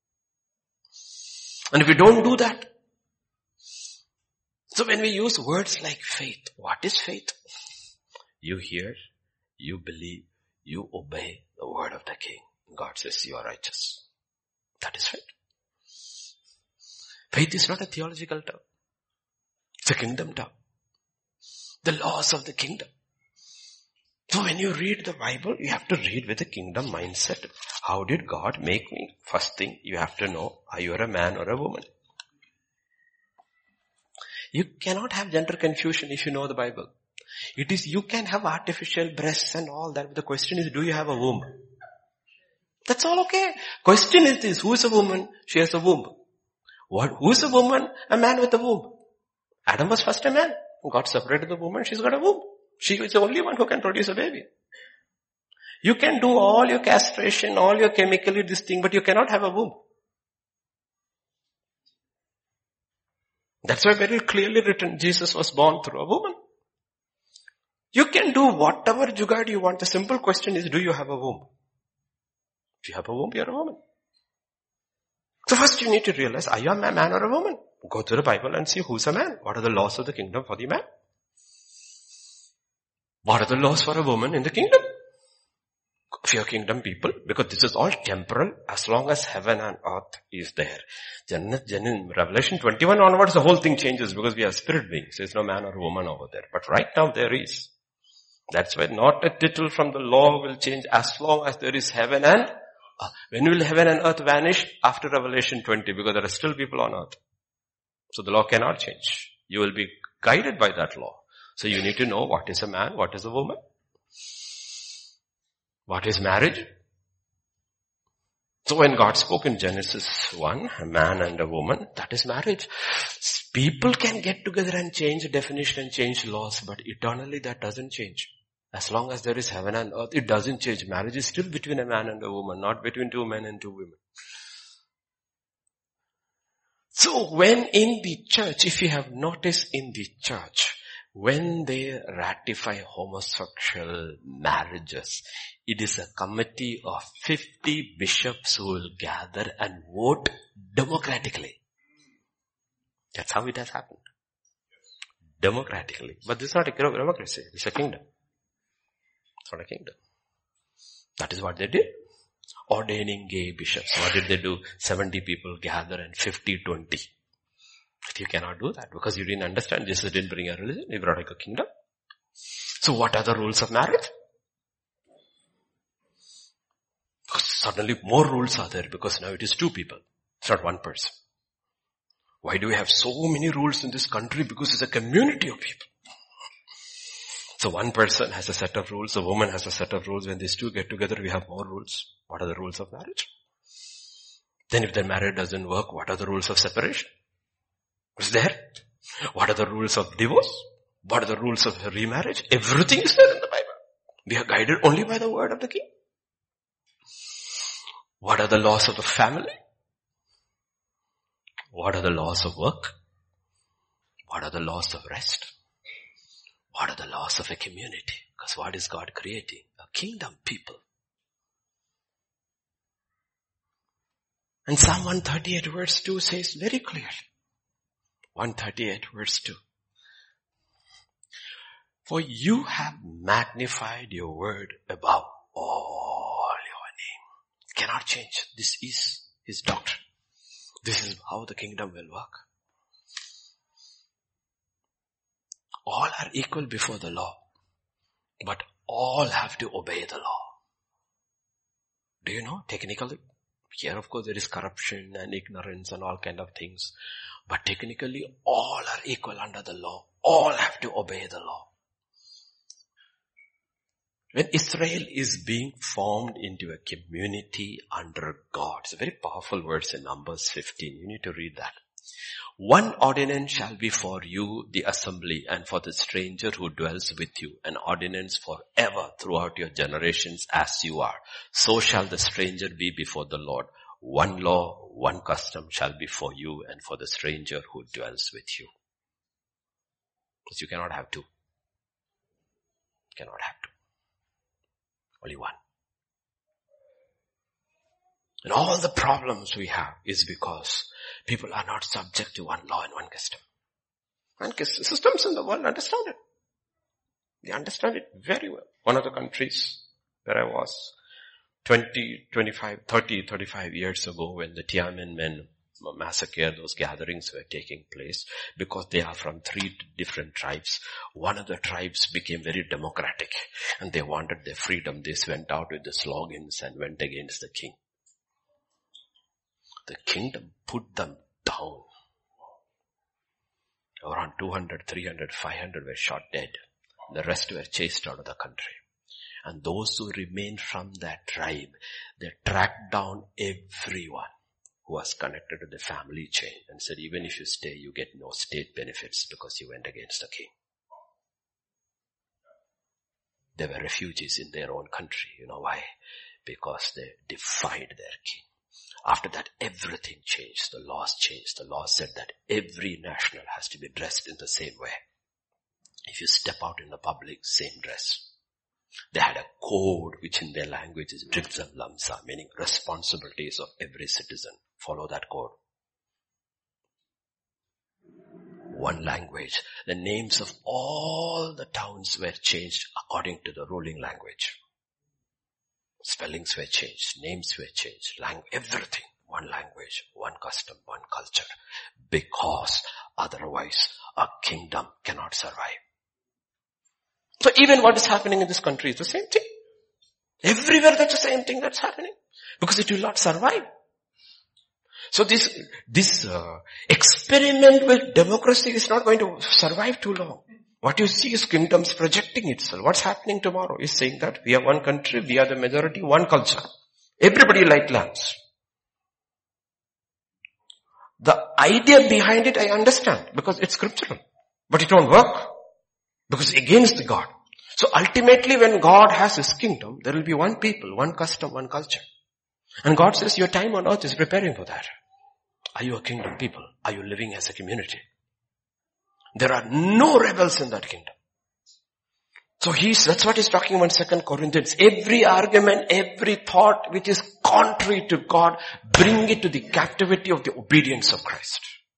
And if you don't do that, so when we use words like faith, what is faith? You hear, you believe, you obey the word of the King. God says you are righteous. That is faith. Faith is not a theological term. It's a kingdom term. The laws of the kingdom. So when you read the Bible, you have to read with a kingdom mindset. How did God make me? First thing, you have to know, are you a man or a woman? You cannot have gender confusion if you know the Bible. It is, you can have artificial breasts and all that. But the question is, do you have a womb? That's all okay. Question is this, who is a woman? She has a womb. What? Who is a woman? A man with a womb. Adam was first a man. God separated the woman, she's got a womb. She is the only one who can produce a baby. You can do all your castration, all your chemically this thing, but you cannot have a womb. That's why very clearly written, Jesus was born through a woman. You can do whatever jugaad you want. The simple question is, do you have a womb? If you have a womb, you're a woman. So first you need to realize, are you a man or a woman? Go to the Bible and see who's a man. What are the laws of the kingdom for the man? What are the laws for a woman in the kingdom? of your kingdom people, because this is all temporal as long as heaven and earth is there. In Revelation twenty-one onwards, the whole thing changes because we are spirit beings. There's no man or woman over there. But right now there is. That's why not a tittle from the law will change as long as there is heaven and earth. When will heaven and earth vanish? After Revelation twenty, because there are still people on earth. So the law cannot change. You will be guided by that law. So you need to know what is a man, what is a woman. What is marriage? So when God spoke in Genesis one, a man and a woman, that is marriage. People can get together and change definition and change laws, but eternally that doesn't change. As long as there is heaven and earth, it doesn't change. Marriage is still between a man and a woman, not between two men and two women. So when in the church, if you have noticed in the church, when they ratify homosexual marriages, it is a committee of fifty bishops who will gather and vote democratically. That's how it has happened. Democratically. But this is not a democracy. It's a kingdom. It's not a kingdom. That is what they did. Ordaining gay bishops. What did they do? seventy people gather and fifty, twenty. But you cannot do that because you didn't understand. Jesus didn't bring a religion. He brought a kingdom. So what are the rules of marriage? Because suddenly more rules are there because now it is two people. It's not one person. Why do we have so many rules in this country? Because it's a community of people. So one person has a set of rules, a woman has a set of rules. When these two get together, we have more rules. What are the rules of marriage? Then if the marriage doesn't work, what are the rules of separation? Is there? What are the rules of divorce? What are the rules of remarriage? Everything is there in the Bible. We are guided only by the word of the King. What are the laws of the family? What are the laws of work? What are the laws of rest? What are the laws of a community? Because what is God creating? A kingdom people. And Psalm one thirty-eight verse two says very clearly. one thirty-eight verse two. For you have magnified your word above all your name. Cannot change. This is his doctrine. This is how the kingdom will work. All are equal before the law, but all have to obey the law. Do you know, technically, here of course there is corruption and ignorance and all kind of things, but technically all are equal under the law. All have to obey the law. When Israel is being formed into a community under God, it's a very powerful verse in Numbers fifteen. You need to read that. One ordinance shall be for you, the assembly, and for the stranger who dwells with you, an ordinance forever throughout your generations as you are. So shall the stranger be before the Lord. One law, one custom shall be for you and for the stranger who dwells with you. Because you cannot have two. You cannot have two. Only one. And all the problems we have is because people are not subject to one law and one custom. And systems in the world understand it. They understand it very well. One of the countries where I was twenty, twenty-five, thirty, thirty-five years ago when the Tiananmen massacre, those gatherings were taking place, because they are from three different tribes. One of the tribes became very democratic and they wanted their freedom. They went out with the slogans and went against the king. The kingdom put them down. Around two hundred, three hundred, five hundred were shot dead. The rest were chased out of the country. And those who remained from that tribe, they tracked down everyone who was connected to the family chain and said, even if you stay, you get no state benefits because you went against the king. They were refugees in their own country. You know why? Because they defied their king. After that, everything changed. The laws changed. The law said that every national has to be dressed in the same way. If you step out in the public, same dress. They had a code which in their language is Dripsam Lamsa, meaning responsibilities of every citizen. Follow that code. One language. The names of all the towns were changed according to the ruling language. Spellings were changed, names were changed, language, everything. One language, one custom, one culture. Because otherwise a kingdom cannot survive. So even what is happening in this country is the same thing. Everywhere that's the same thing that's happening. Because it will not survive. So this, this uh, experiment with democracy is not going to survive too long. What you see is kingdoms projecting itself. What's happening tomorrow is saying that we are one country, we are the majority, one culture. Everybody light lamps. The idea behind it I understand because it's scriptural. But it won't work because it's against the God. So ultimately when God has his kingdom, there will be one people, one custom, one culture. And God says your time on earth is preparing for that. Are you a kingdom people? Are you living as a community? There are no rebels in that kingdom. So he's, that's what he's talking about in Second Corinthians. Every argument, every thought which is contrary to God, bring it to the captivity of the obedience of Christ.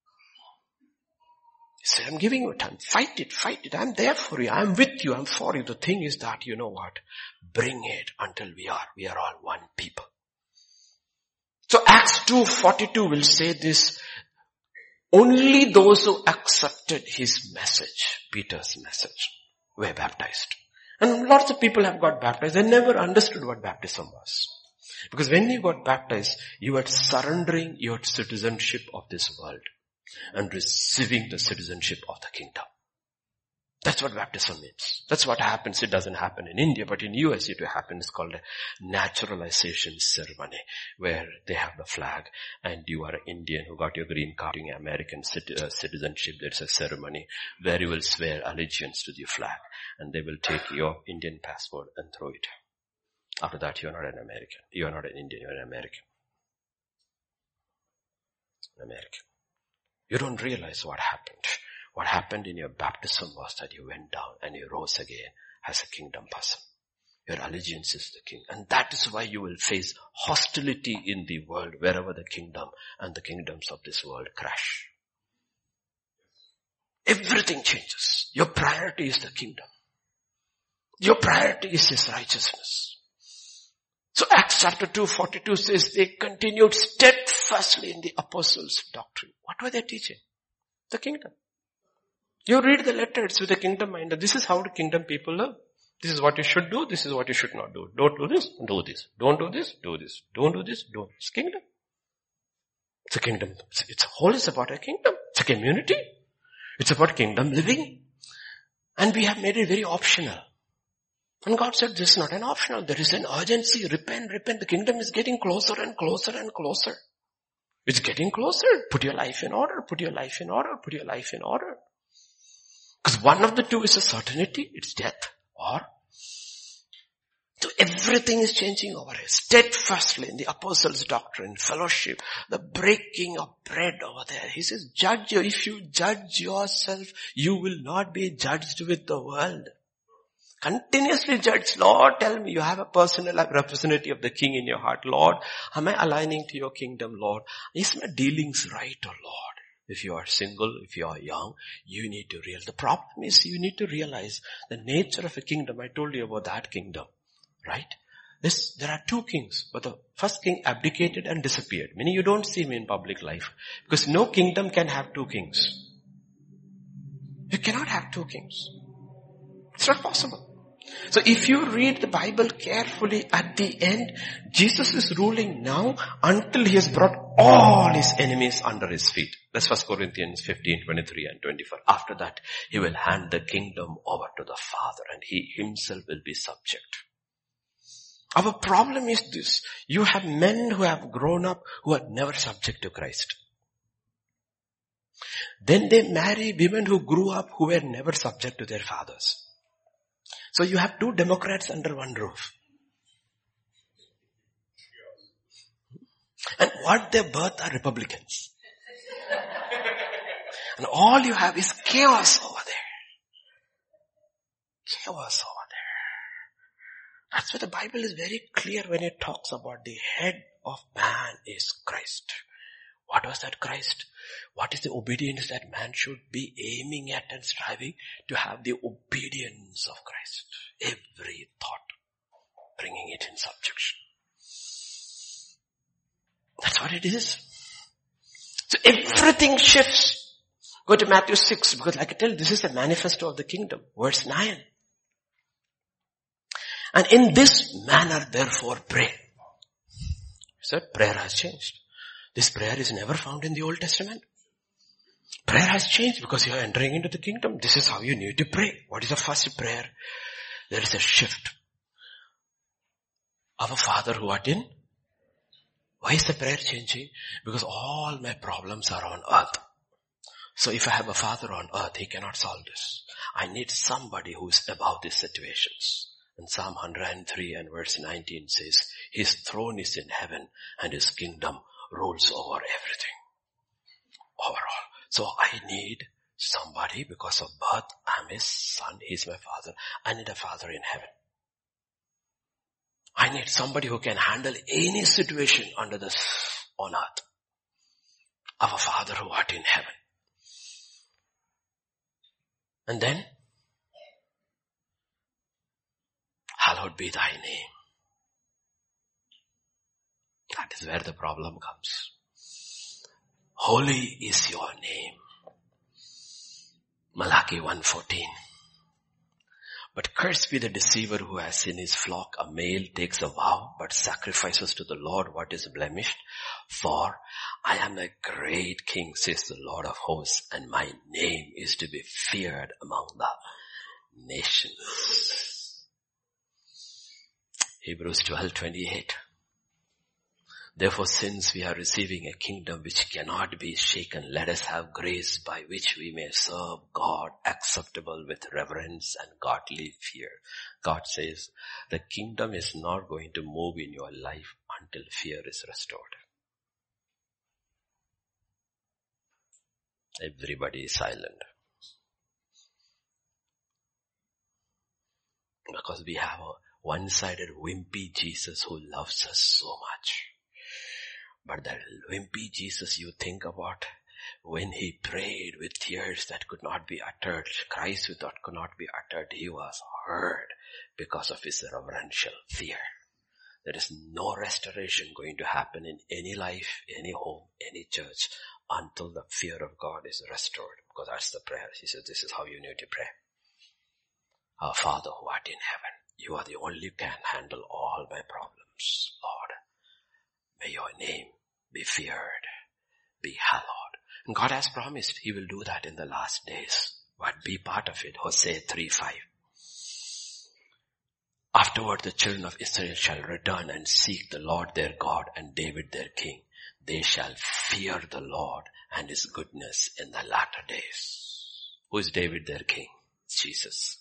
He said, I'm giving you time. Fight it, fight it. I'm there for you. I'm with you. I'm for you. The thing is that, you know what? Bring it until we are, we are all one people. So Acts two forty-two will say this. Only those who accepted his message, Peter's message, were baptized. And lots of people have got baptized. They never understood what baptism was. Because when you got baptized, you were surrendering your citizenship of this world and receiving the citizenship of the kingdom. That's what baptism means. That's what happens. It doesn't happen in India, but in U S it will happen. It's called a naturalization ceremony where they have the flag and you are an Indian who got your green card, doing American citizenship. There's a ceremony where you will swear allegiance to the flag and they will take your Indian passport and throw it. After that, you're not an American. You're not an Indian, you're an American. An American. You don't realize what happened. What happened in your baptism was that you went down and you rose again as a kingdom person. Your allegiance is the king. And that is why you will face hostility in the world wherever the kingdom and the kingdoms of this world crash. Everything changes. Your priority is the kingdom. Your priority is his righteousness. So Acts chapter two forty-two says they continued steadfastly in the apostles' doctrine. What were they teaching? The kingdom. You read the letters with a kingdom mind. This is how the kingdom people live. This is what you should do. This is what you should not do. Don't do this. Do this. Don't do this. Do this. Don't do this. Do this. Kingdom. It's a kingdom. It's a whole is about a kingdom. It's a community. It's about kingdom living. And we have made it very optional. And God said this is not an optional. There is an urgency. Repent, repent. The kingdom is getting closer and closer and closer. It's getting closer. Put your life in order. Put your life in order. Put your life in order. Because one of the two is a certainty, it's death. Or, so everything is changing over here. Steadfastly in the apostles' doctrine, fellowship, the breaking of bread over there. He says, judge you. If you judge yourself, you will not be judged with the world. Continuously judge. Lord, tell me, you have a personal representative of the King in your heart. Lord, am I aligning to your kingdom, Lord? Is my dealings right, oh Lord? If you are single, if you are young, you need to realize. The problem is you need to realize the nature of a kingdom. I told you about that kingdom, right? This, there are two kings, but the first king abdicated and disappeared. Meaning you don't see him in public life. Because no kingdom can have two kings. You cannot have two kings. It's not possible. So if you read the Bible carefully, at the end, Jesus is ruling now until he has brought all his enemies under his feet. That's First Corinthians fifteen, twenty-three and twenty-four. After that, he will hand the kingdom over to the Father and he himself will be subject. Our problem is this. You have men who have grown up who are never subject to Christ. Then they marry women who grew up who were never subject to their fathers. So you have two Democrats under one roof. And what they birth are Republicans. And all you have is chaos over there. Chaos over there. That's why the Bible is very clear when it talks about the head of man is Christ. What was that Christ? What is the obedience that man should be aiming at and striving to have the obedience of Christ? Every thought, bringing it in subjection. That's what it is. So everything shifts. Go to Matthew six, because like I tell you, this is the manifesto of the kingdom. Verse nine. And in this manner, therefore, pray. So prayer has changed. This prayer is never found in the Old Testament. Prayer has changed because you are entering into the kingdom. This is how you need to pray. What is the first prayer? There is a shift. Our Father who art in. Why is the prayer changing? Because all my problems are on earth. So if I have a Father on earth, He cannot solve this. I need somebody who is above these situations. And Psalm one hundred three and verse nineteen says, His throne is in heaven and His kingdom rules over everything. Overall. So I need somebody, because of birth, I'm His son, He's my Father. I need a Father in heaven. I need somebody who can handle any situation under the on earth. Our Father who art in heaven. And then, hallowed be thy name. That is where the problem comes. Holy is your name. Malachi one fourteen. But cursed be the deceiver who has in his flock a male takes a vow, but sacrifices to the Lord what is blemished. For I am a great king, says the Lord of hosts, and my name is to be feared among the nations. Hebrews twelve twenty-eight. Therefore, since we are receiving a kingdom which cannot be shaken, let us have grace by which we may serve God acceptable with reverence and godly fear. God says the kingdom is not going to move in your life until fear is restored. Everybody is silent. Because we have a one-sided wimpy Jesus who loves us so much. But that wimpy Jesus you think about, when He prayed with tears that could not be uttered, cries that could not be uttered, He was heard because of His reverential fear. There is no restoration going to happen in any life, any home, any church until the fear of God is restored. Because that's the prayer. He says, this is how you need to pray. Our Father who art in heaven, you are the only who can handle all my problems, Lord. May your name be feared, be hallowed. And God has promised He will do that in the last days. But be part of it. Hosea three five. Afterward the children of Israel shall return and seek the Lord their God and David their king. They shall fear the Lord and His goodness in the latter days. Who is David their king? Jesus.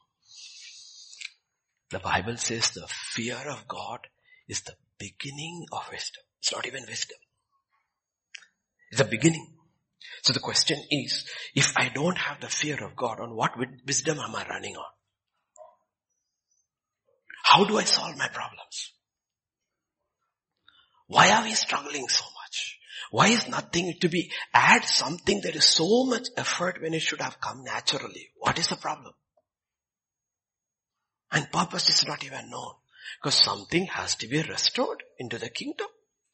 The Bible says the fear of God is the beginning of wisdom. It's not even wisdom. It's the beginning. So the question is, if I don't have the fear of God, on what wisdom am I running on? How do I solve my problems? Why are we struggling so much? Why is nothing to be, add something that is so much effort when it should have come naturally? What is the problem? And purpose is not even known. Because something has to be restored into the kingdom.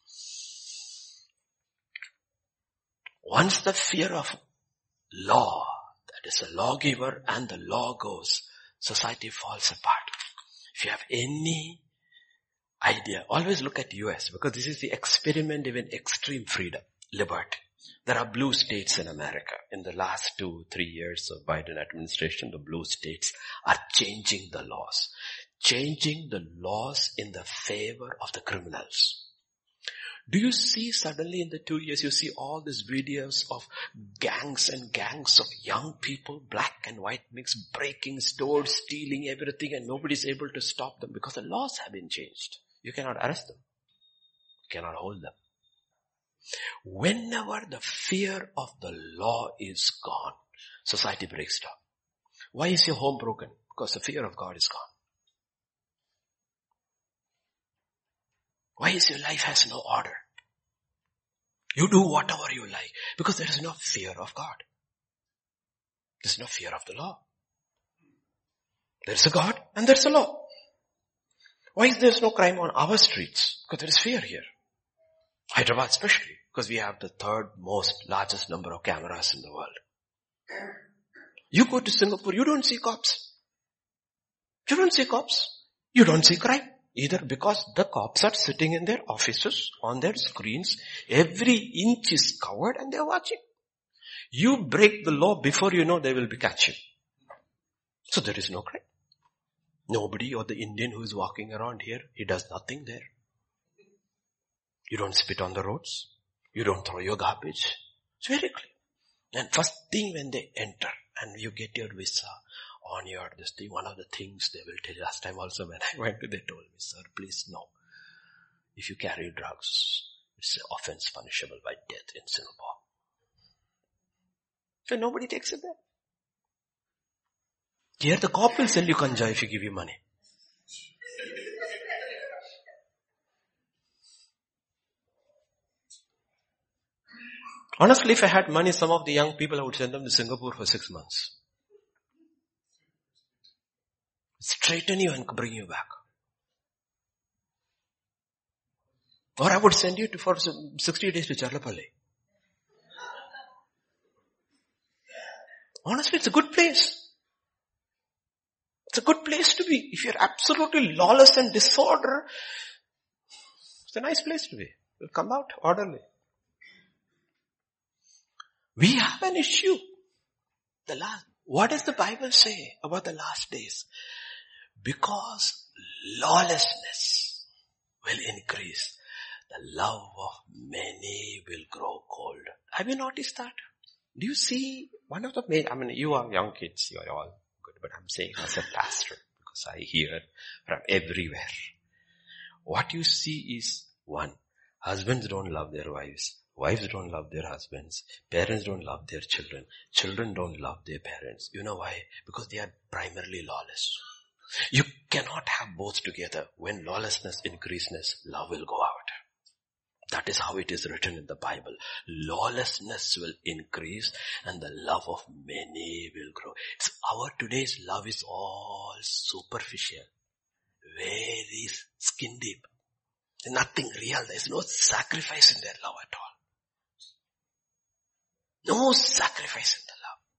Once the fear of law, that is a lawgiver and the law goes, society falls apart. If you have any idea, always look at U S because this is the experiment of extreme freedom, liberty. There are blue states in America. In the last two, three years of Biden administration, the blue states are changing the laws. Changing the laws in the favor of the criminals. Do you see suddenly in the two years, you see all these videos of gangs and gangs of young people, black and white mix, breaking stores, stealing everything, and nobody's able to stop them because the laws have been changed. You cannot arrest them. You cannot hold them. Whenever the fear of the law is gone, society breaks down. Why is your home broken? Because the fear of God is gone. Why is your life has no order? You do whatever you like because there is no fear of God. There is no fear of the law. There is a God and there is a law. Why is there no crime on our streets? Because there is fear here. Hyderabad especially, because we have the third most largest number of cameras in the world. You go to Singapore, you don't see cops. You don't see cops. You don't see crime. Either because the cops are sitting in their offices, on their screens, every inch is covered and they're watching. You break the law before you know they will be catching. So there is no crime. Nobody or the Indian who is walking around here, he does nothing there. You don't spit on the roads. You don't throw your garbage. It's very clear. And first thing when they enter and you get your visa on your this thing, one of the things they will tell you, last time also when I went, they told me, sir, please no. If you carry drugs, it's an offense punishable by death in Singapore. So nobody takes it there. Here the cop will sell you ganja if you give you money. Honestly, if I had money, some of the young people, I would send them to Singapore for six months. Straighten you and bring you back. Or I would send you to for sixty days to Charlapalli. Honestly, it's a good place. It's a good place to be. If you're absolutely lawless and disorder, it's a nice place to be. You'll come out orderly. We have an issue. The last, what does the Bible say about the last days? Because lawlessness will increase, the love of many will grow cold. Have you noticed that? Do you see one of the main, I mean, you are young kids, you are all good, but I'm saying as a pastor, because I hear from everywhere. What you see is, one, husbands don't love their wives. Wives don't love their husbands. Parents don't love their children. Children don't love their parents. You know why? Because they are primarily lawless. You cannot have both together. When lawlessness increases, love will go out. That is how it is written in the Bible. Lawlessness will increase and the love of many will grow. It's our today's love is all superficial. Very skin deep. Nothing real. There's no sacrifice in their love at all. No sacrifice in the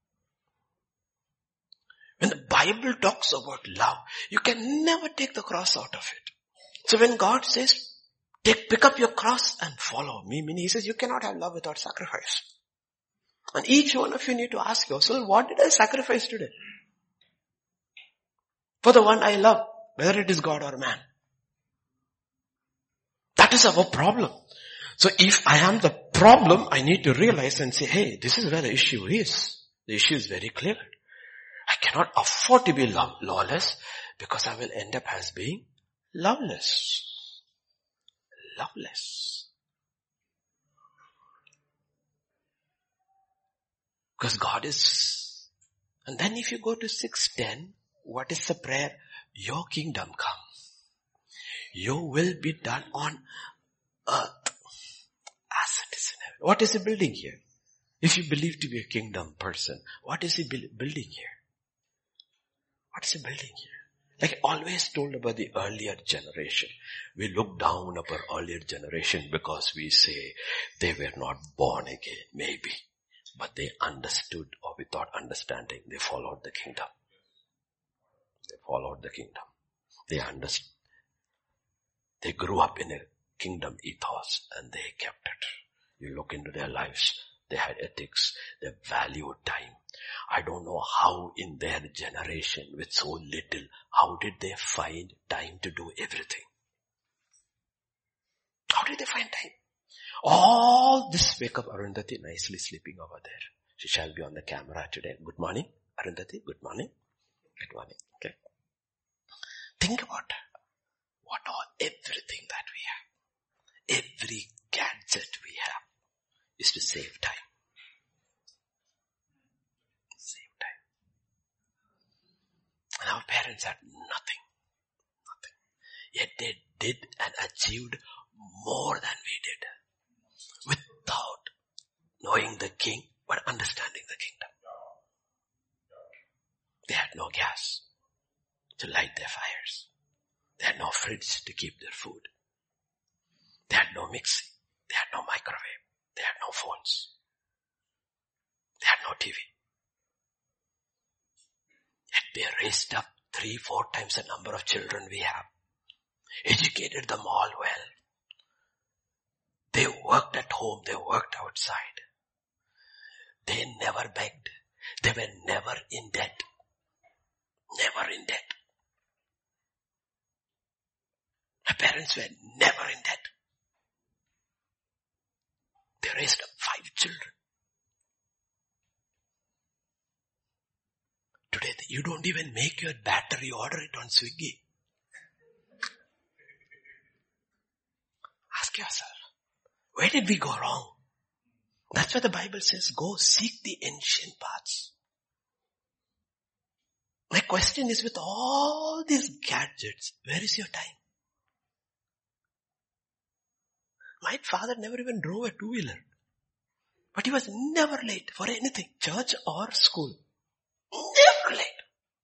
love. When the Bible talks about love, you can never take the cross out of it. So when God says, take, pick up your cross and follow me, meaning he says you cannot have love without sacrifice. And each one of you need to ask yourself, what did I sacrifice today? For the one I love, whether it is God or man. That is our problem. So if I am the problem, I need to realize and say, hey, this is where the issue is. The issue is very clear. I cannot afford to be law- lawless because I will end up as being loveless. Loveless. Because God is, and then if you go to six ten, what is the prayer? Your kingdom come. Your will be done on earth as it is in heaven. What is he building here? If you believe to be a kingdom person, what is he building here? What is he building here? Like I always told about the earlier generation. We look down upon earlier generation because we say they were not born again, maybe. But they understood, or without understanding, they followed the kingdom. They followed the kingdom. They understood. They grew up in a kingdom ethos and they kept it. You look into their lives, they had ethics, they valued time. I don't know how in their generation with so little, how did they find time to do everything? How did they find time? All this, wake up Arundhati nicely sleeping over there. She shall be on the camera today. Good morning, Arundhati. Good morning. Good morning. Okay. Think about what all, everything that we have, every gadget we have is to save time. Save time. And our parents had nothing. Nothing. Yet they did and achieved more than we did. Without knowing the king, but understanding the kingdom. They had no gas to light their fires. They had no fridge to keep their food. They had no mixing. They had no microwave. They had no phones. They had no T V. Yet they raised up three, four times the number of children we have. Educated them all well. They worked at home. They worked outside. They never begged. They were never in debt. Never in debt. My parents were never in debt. They raised up five children. Today, you don't even make your batter, you order it on Swiggy. Ask yourself, where did we go wrong? That's why the Bible says, go seek the ancient paths. My question is, with all these gadgets, where is your time? My father never even drove a two-wheeler. But he was never late for anything, church or school. Never late.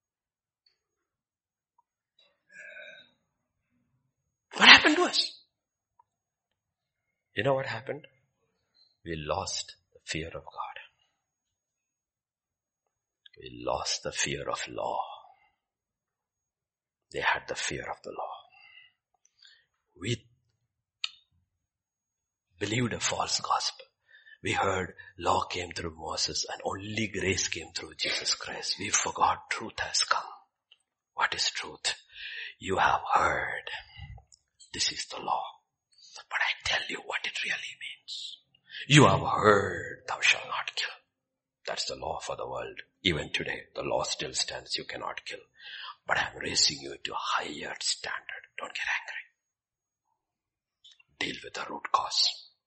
What happened to us? You know what happened? We lost the fear of God. We lost the fear of law. They had the fear of the law. We believed a false gospel. We heard law came through Moses and only grace came through Jesus Christ. We forgot truth has come. What is truth? You have heard. This is the law. But I tell you what it really means. You have heard, thou shalt not kill. That's the law for the world. Even today, the law still stands, you cannot kill. But I'm raising you to a higher standard. Don't get angry. Deal with the root cause.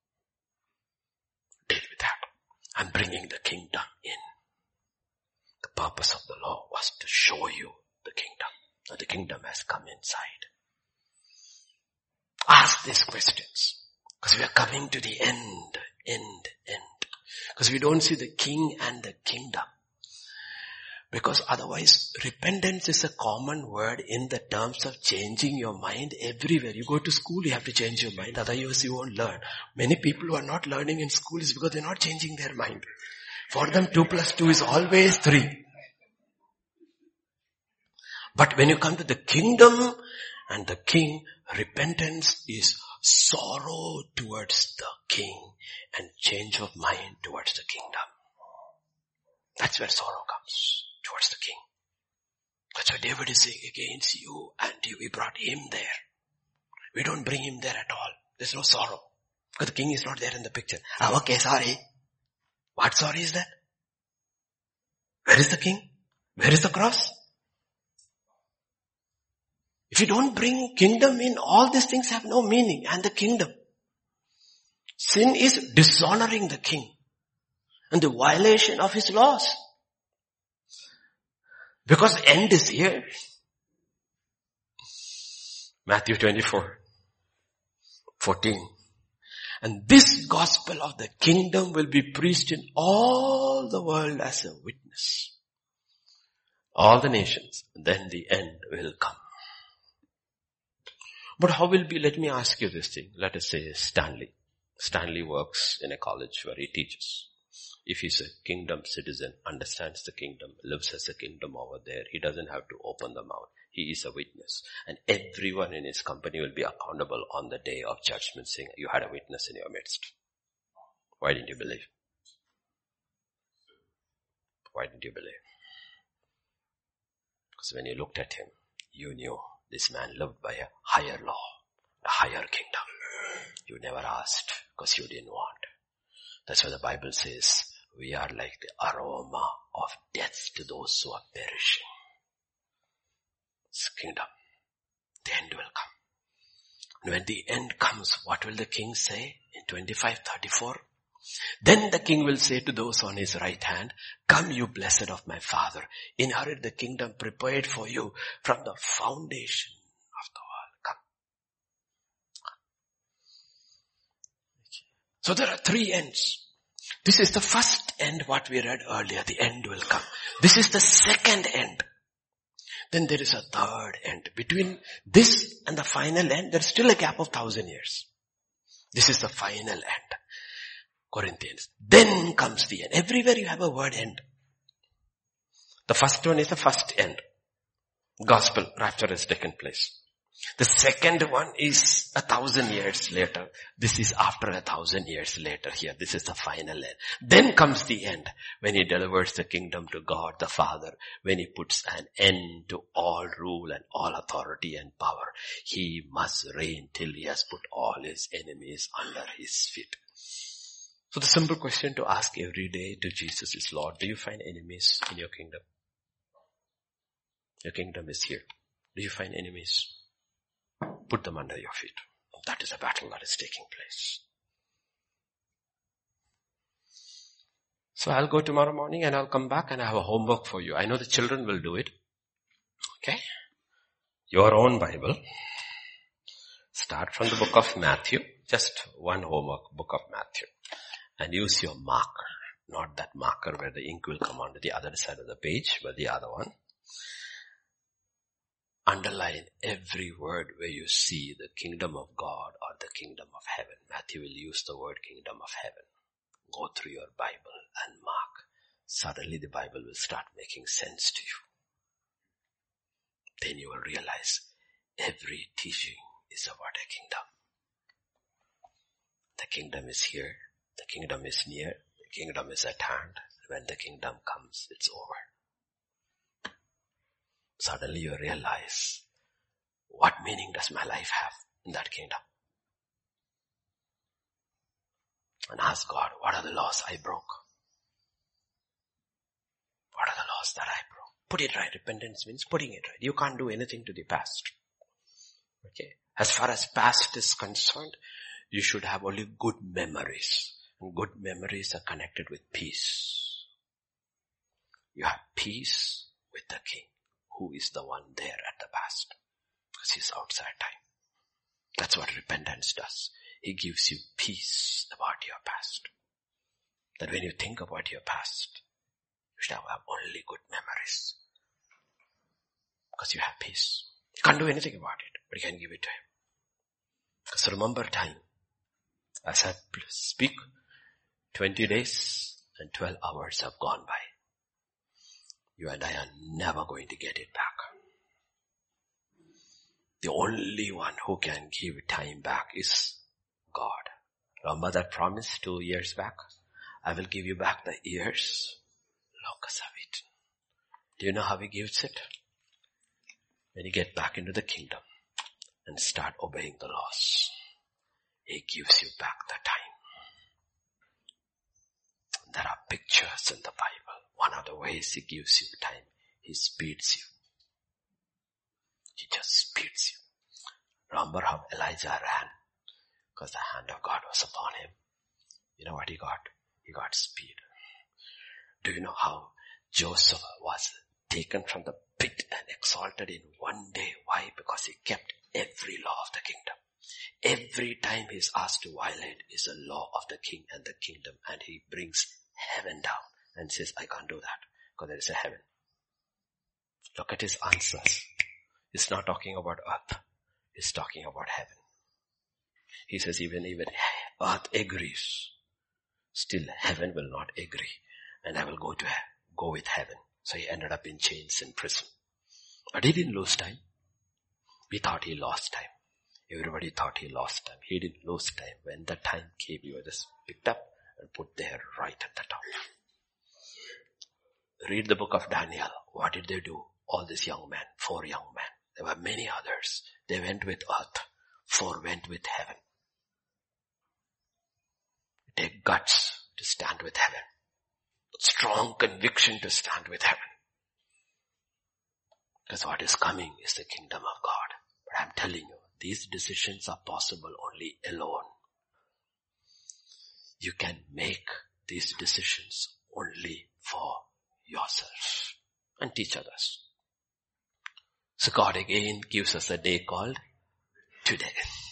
Deal with that. I'm bringing the kingdom in. The purpose of the law was to show you the kingdom. And the kingdom has come inside. Ask these questions. Because we are coming to the end, end, end. Because we don't see the king and the kingdom. Because otherwise, repentance is a common word in the terms of changing your mind everywhere. You go to school, you have to change your mind. Otherwise, you won't learn. Many people who are not learning in school is because they're not changing their mind. For them, two plus two is always three. But when you come to the kingdom and the king, repentance is sorrow towards the king and change of mind towards the kingdom. That's where sorrow comes, towards the king. That's why David is saying, against you and you, we brought him there. We don't bring him there at all. There's no sorrow. Because the king is not there in the picture. Ah, okay, sorry. What sorry is that? Where is the king? Where is the cross? If you don't bring kingdom in, all these things have no meaning. And the kingdom. Sin is dishonoring the king. And the violation of his laws. Because the end is here. Matthew twenty-four, fourteen. And this gospel of the kingdom will be preached in all the world as a witness. All the nations. Then the end will come. But how will be, let me ask you this thing. Let us say Stanley. Stanley works in a college where he teaches. If he's a kingdom citizen, understands the kingdom, lives as a kingdom over there, he doesn't have to open the mouth. He is a witness. And everyone in his company will be accountable on the day of judgment, saying, you had a witness in your midst. Why didn't you believe? Why didn't you believe? Because when you looked at him, you knew this man lived by a higher law, a higher kingdom. You never asked because you didn't want. That's why the Bible says, we are like the aroma of death to those who are perishing. It's kingdom. The end will come. And when the end comes, what will the king say in twenty-five thirty-four? Then the king will say to those on his right hand, come you blessed of my father, inherit the kingdom prepared for you from the foundation of the world. Come. So there are three ends. This is the first end what we read earlier. The end will come. This is the second end. Then there is a third end. Between this and the final end, there's still a gap of thousand years. This is the final end. Corinthians. Then comes the end. Everywhere you have a word end. The first one is the first end. Gospel, rapture has taken place. The second one is a thousand years later. This is after a thousand years later here. This is the final end. Then comes the end when he delivers the kingdom to God the Father, when he puts an end to all rule and all authority and power. He must reign till he has put all his enemies under his feet. So the simple question to ask every day to Jesus is, Lord, do you find enemies in your kingdom? Your kingdom is here. Do you find enemies? Put them under your feet. That is a battle that is taking place. So I'll go tomorrow morning and I'll come back and I have a homework for you. I know the children will do it. Okay? Your own Bible. Start from the book of Matthew. Just one homework, book of Matthew. And use your marker. Not that marker where the ink will come onto the other side of the page, but the other one. Underline every word where you see the kingdom of God or the kingdom of heaven. Matthew will use the word kingdom of heaven. Go through your Bible and mark. Suddenly the Bible will start making sense to you. Then you will realize every teaching is about a kingdom. The kingdom is here. The kingdom is near. The kingdom is at hand. When the kingdom comes, it's over. Suddenly you realize, what meaning does my life have in that kingdom? And ask God, what are the laws I broke? What are the laws that I broke? Put it right. Repentance means putting it right. You can't do anything to the past. Okay. As far as past is concerned, you should have only good memories. And good memories are connected with peace. You have peace with the King, who is the one there at the past. Because he's outside time. That's what repentance does. He gives you peace about your past. That when you think about your past, you should have only good memories. Because you have peace. You can't do anything about it, but you can give it to him. Because remember time. As I speak, twenty days and twelve hours have gone by. You and I are never going to get it back. The only one who can give time back is God. Remember that promise two years back? I will give you back the years locusts have eaten. Do you know how he gives it? When you get back into the kingdom and start obeying the laws, he gives you back the time. There are pictures in the Bible. One of the ways he gives you time, he speeds you. He just speeds you. Remember how Elijah ran? Because the hand of God was upon him. You know what he got? He got speed. Do you know how Joseph was taken from the pit and exalted in one day? Why? Because he kept every law of the kingdom. Every time he is asked to violate is a law of the king and the kingdom, and he brings heaven down and says, I can't do that because there is a heaven. Look at his answers. He's not talking about earth. He's talking about heaven. He says even, even earth agrees. Still heaven will not agree. And I will go to go with heaven. So he ended up in chains in prison. But he didn't lose time. We thought he lost time. Everybody thought he lost time. He didn't lose time. When the time came, you were just picked up and put there right at the top. Read the book of Daniel. What did they do? All these young men, four young men. There were many others. They went with earth. Four went with heaven. Take guts to stand with heaven. Strong conviction to stand with heaven. Because what is coming is the kingdom of God. But I'm telling you, these decisions are possible only alone. You can make these decisions only for yourself and teach others. So God again gives us a day called today.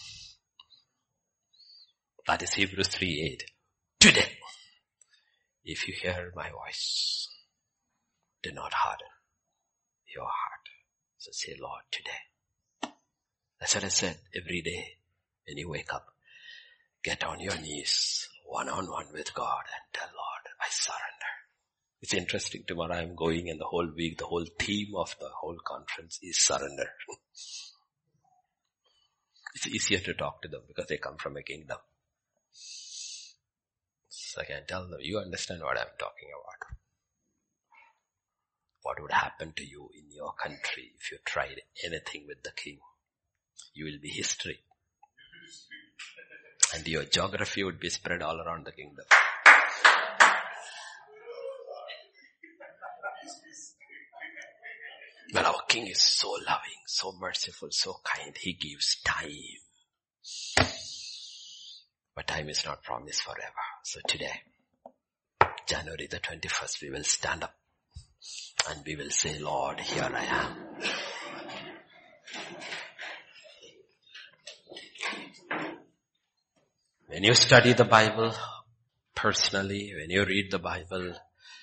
That is Hebrews three eight. Today, if you hear my voice, do not harden your heart. So say, Lord, today. That's what I said every day when you wake up. Get on your knees, one-on-one with God and tell Lord, I surrender. It's interesting, tomorrow I'm going and the whole week, the whole theme of the whole conference is surrender. It's easier to talk to them because they come from a kingdom. So I can tell them, you understand what I'm talking about. What would happen to you in your country if you tried anything with the king? You will be history. And your geography would be spread all around the kingdom. Well, our King is so loving, so merciful, so kind. He gives time. But time is not promised forever. So today, January the twenty-first, we will stand up and we will say, Lord, here I am. When you study the Bible personally, when you read the Bible,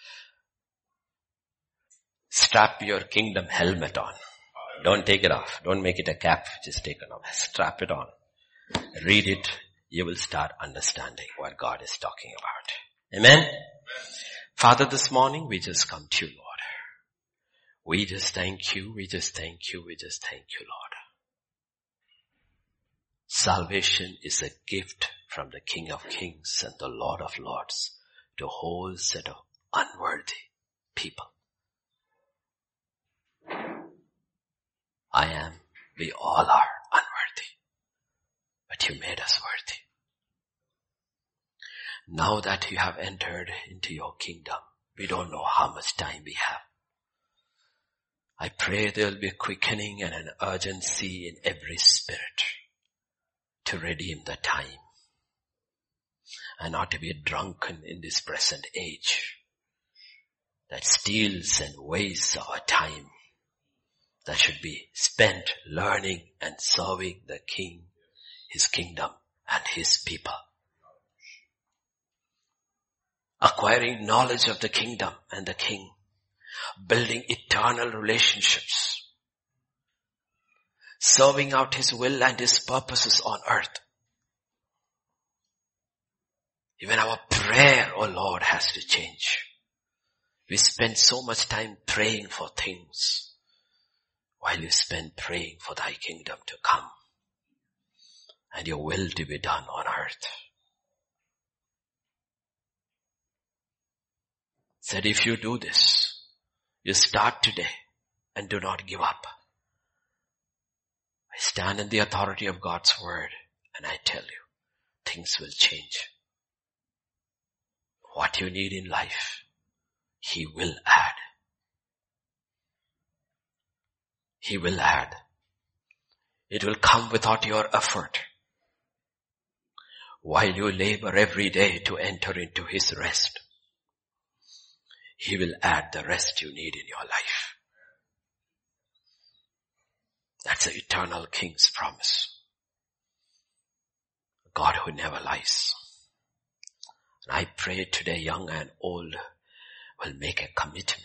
strap your kingdom helmet on. Don't take it off. Don't make it a cap. Just take it off. Strap it on. Read it. You will start understanding what God is talking about. Amen? Father, this morning we just come to you, Lord. We just thank you. We just thank you. We just thank you, Lord. Salvation is a gift from the King of Kings and the Lord of Lords to a whole set of unworthy people. I am, we all are unworthy, but you made us worthy. Now that you have entered into your kingdom, we don't know how much time we have. I pray there will be a quickening and an urgency in every spirit to redeem the time and not to be drunken in this present age that steals and wastes our time that should be spent learning and serving the King, His kingdom and His people. Acquiring knowledge of the kingdom and the King, building eternal relationships, serving out His will and His purposes on earth. Even our prayer, oh Lord, has to change. We spend so much time praying for things while you spend praying for thy kingdom to come and your will to be done on earth. Said if you do this, you start today and do not give up. I stand in the authority of God's word and I tell you, things will change. What you need in life, He will add. He will add. It will come without your effort. While you labor every day to enter into His rest, He will add the rest you need in your life. That's the eternal King's promise. God who never lies. And I pray today, young and old will make a commitment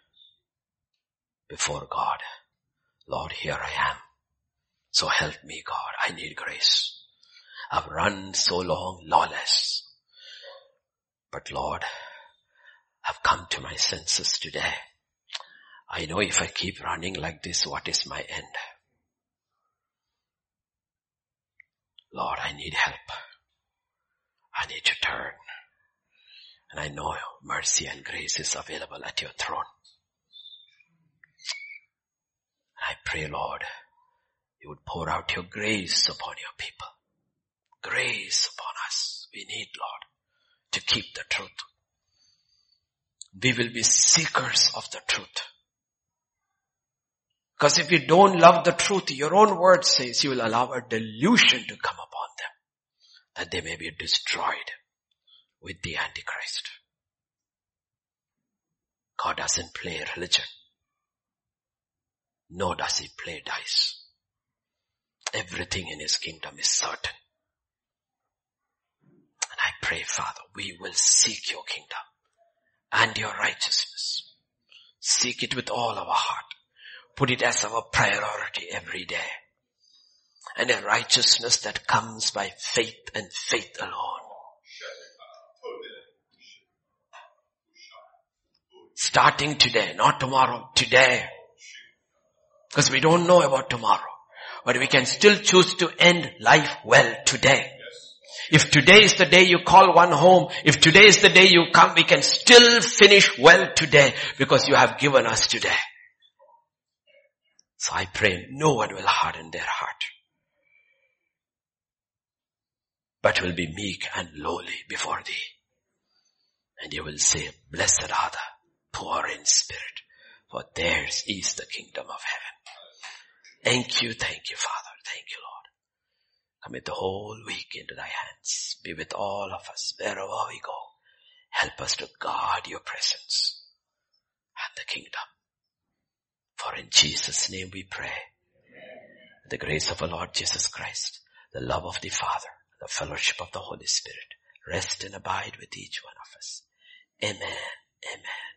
before God. Lord, here I am. So help me, God. I need grace. I've run so long lawless. But Lord, I've come to my senses today. I know if I keep running like this, what is my end? Lord, I need help. I need to turn. And I know mercy and grace is available at your throne. I pray, Lord, you would pour out your grace upon your people. Grace upon us. We need, Lord, to keep the truth. We will be seekers of the truth. Because if we don't love the truth, your own word says you will allow a delusion to come upon them, that they may be destroyed with the Antichrist. God doesn't play religion. Nor does He play dice. Everything in His kingdom is certain. And I pray, Father, we will seek your kingdom and your righteousness. Seek it with all our heart. put it as our priority every day. And a righteousness that comes by faith and faith alone. Starting today, not tomorrow, today. Because we don't know about tomorrow. But we can still choose to end life well today. If today is the day you call one home, if today is the day you come, we can still finish well today because you have given us today. So I pray no one will harden their heart, but will be meek and lowly before thee. And you will say, blessed are the poor in spirit, for theirs is the kingdom of heaven. Thank you, thank you, Father. Thank you, Lord. Commit the whole week into thy hands. Be with all of us wherever we go. Help us to guard your presence and the kingdom. For in Jesus' name we pray. The grace of our Lord Jesus Christ, the love of the Father, the fellowship of the Holy Spirit, rest and abide with each one of us. Amen. Amen.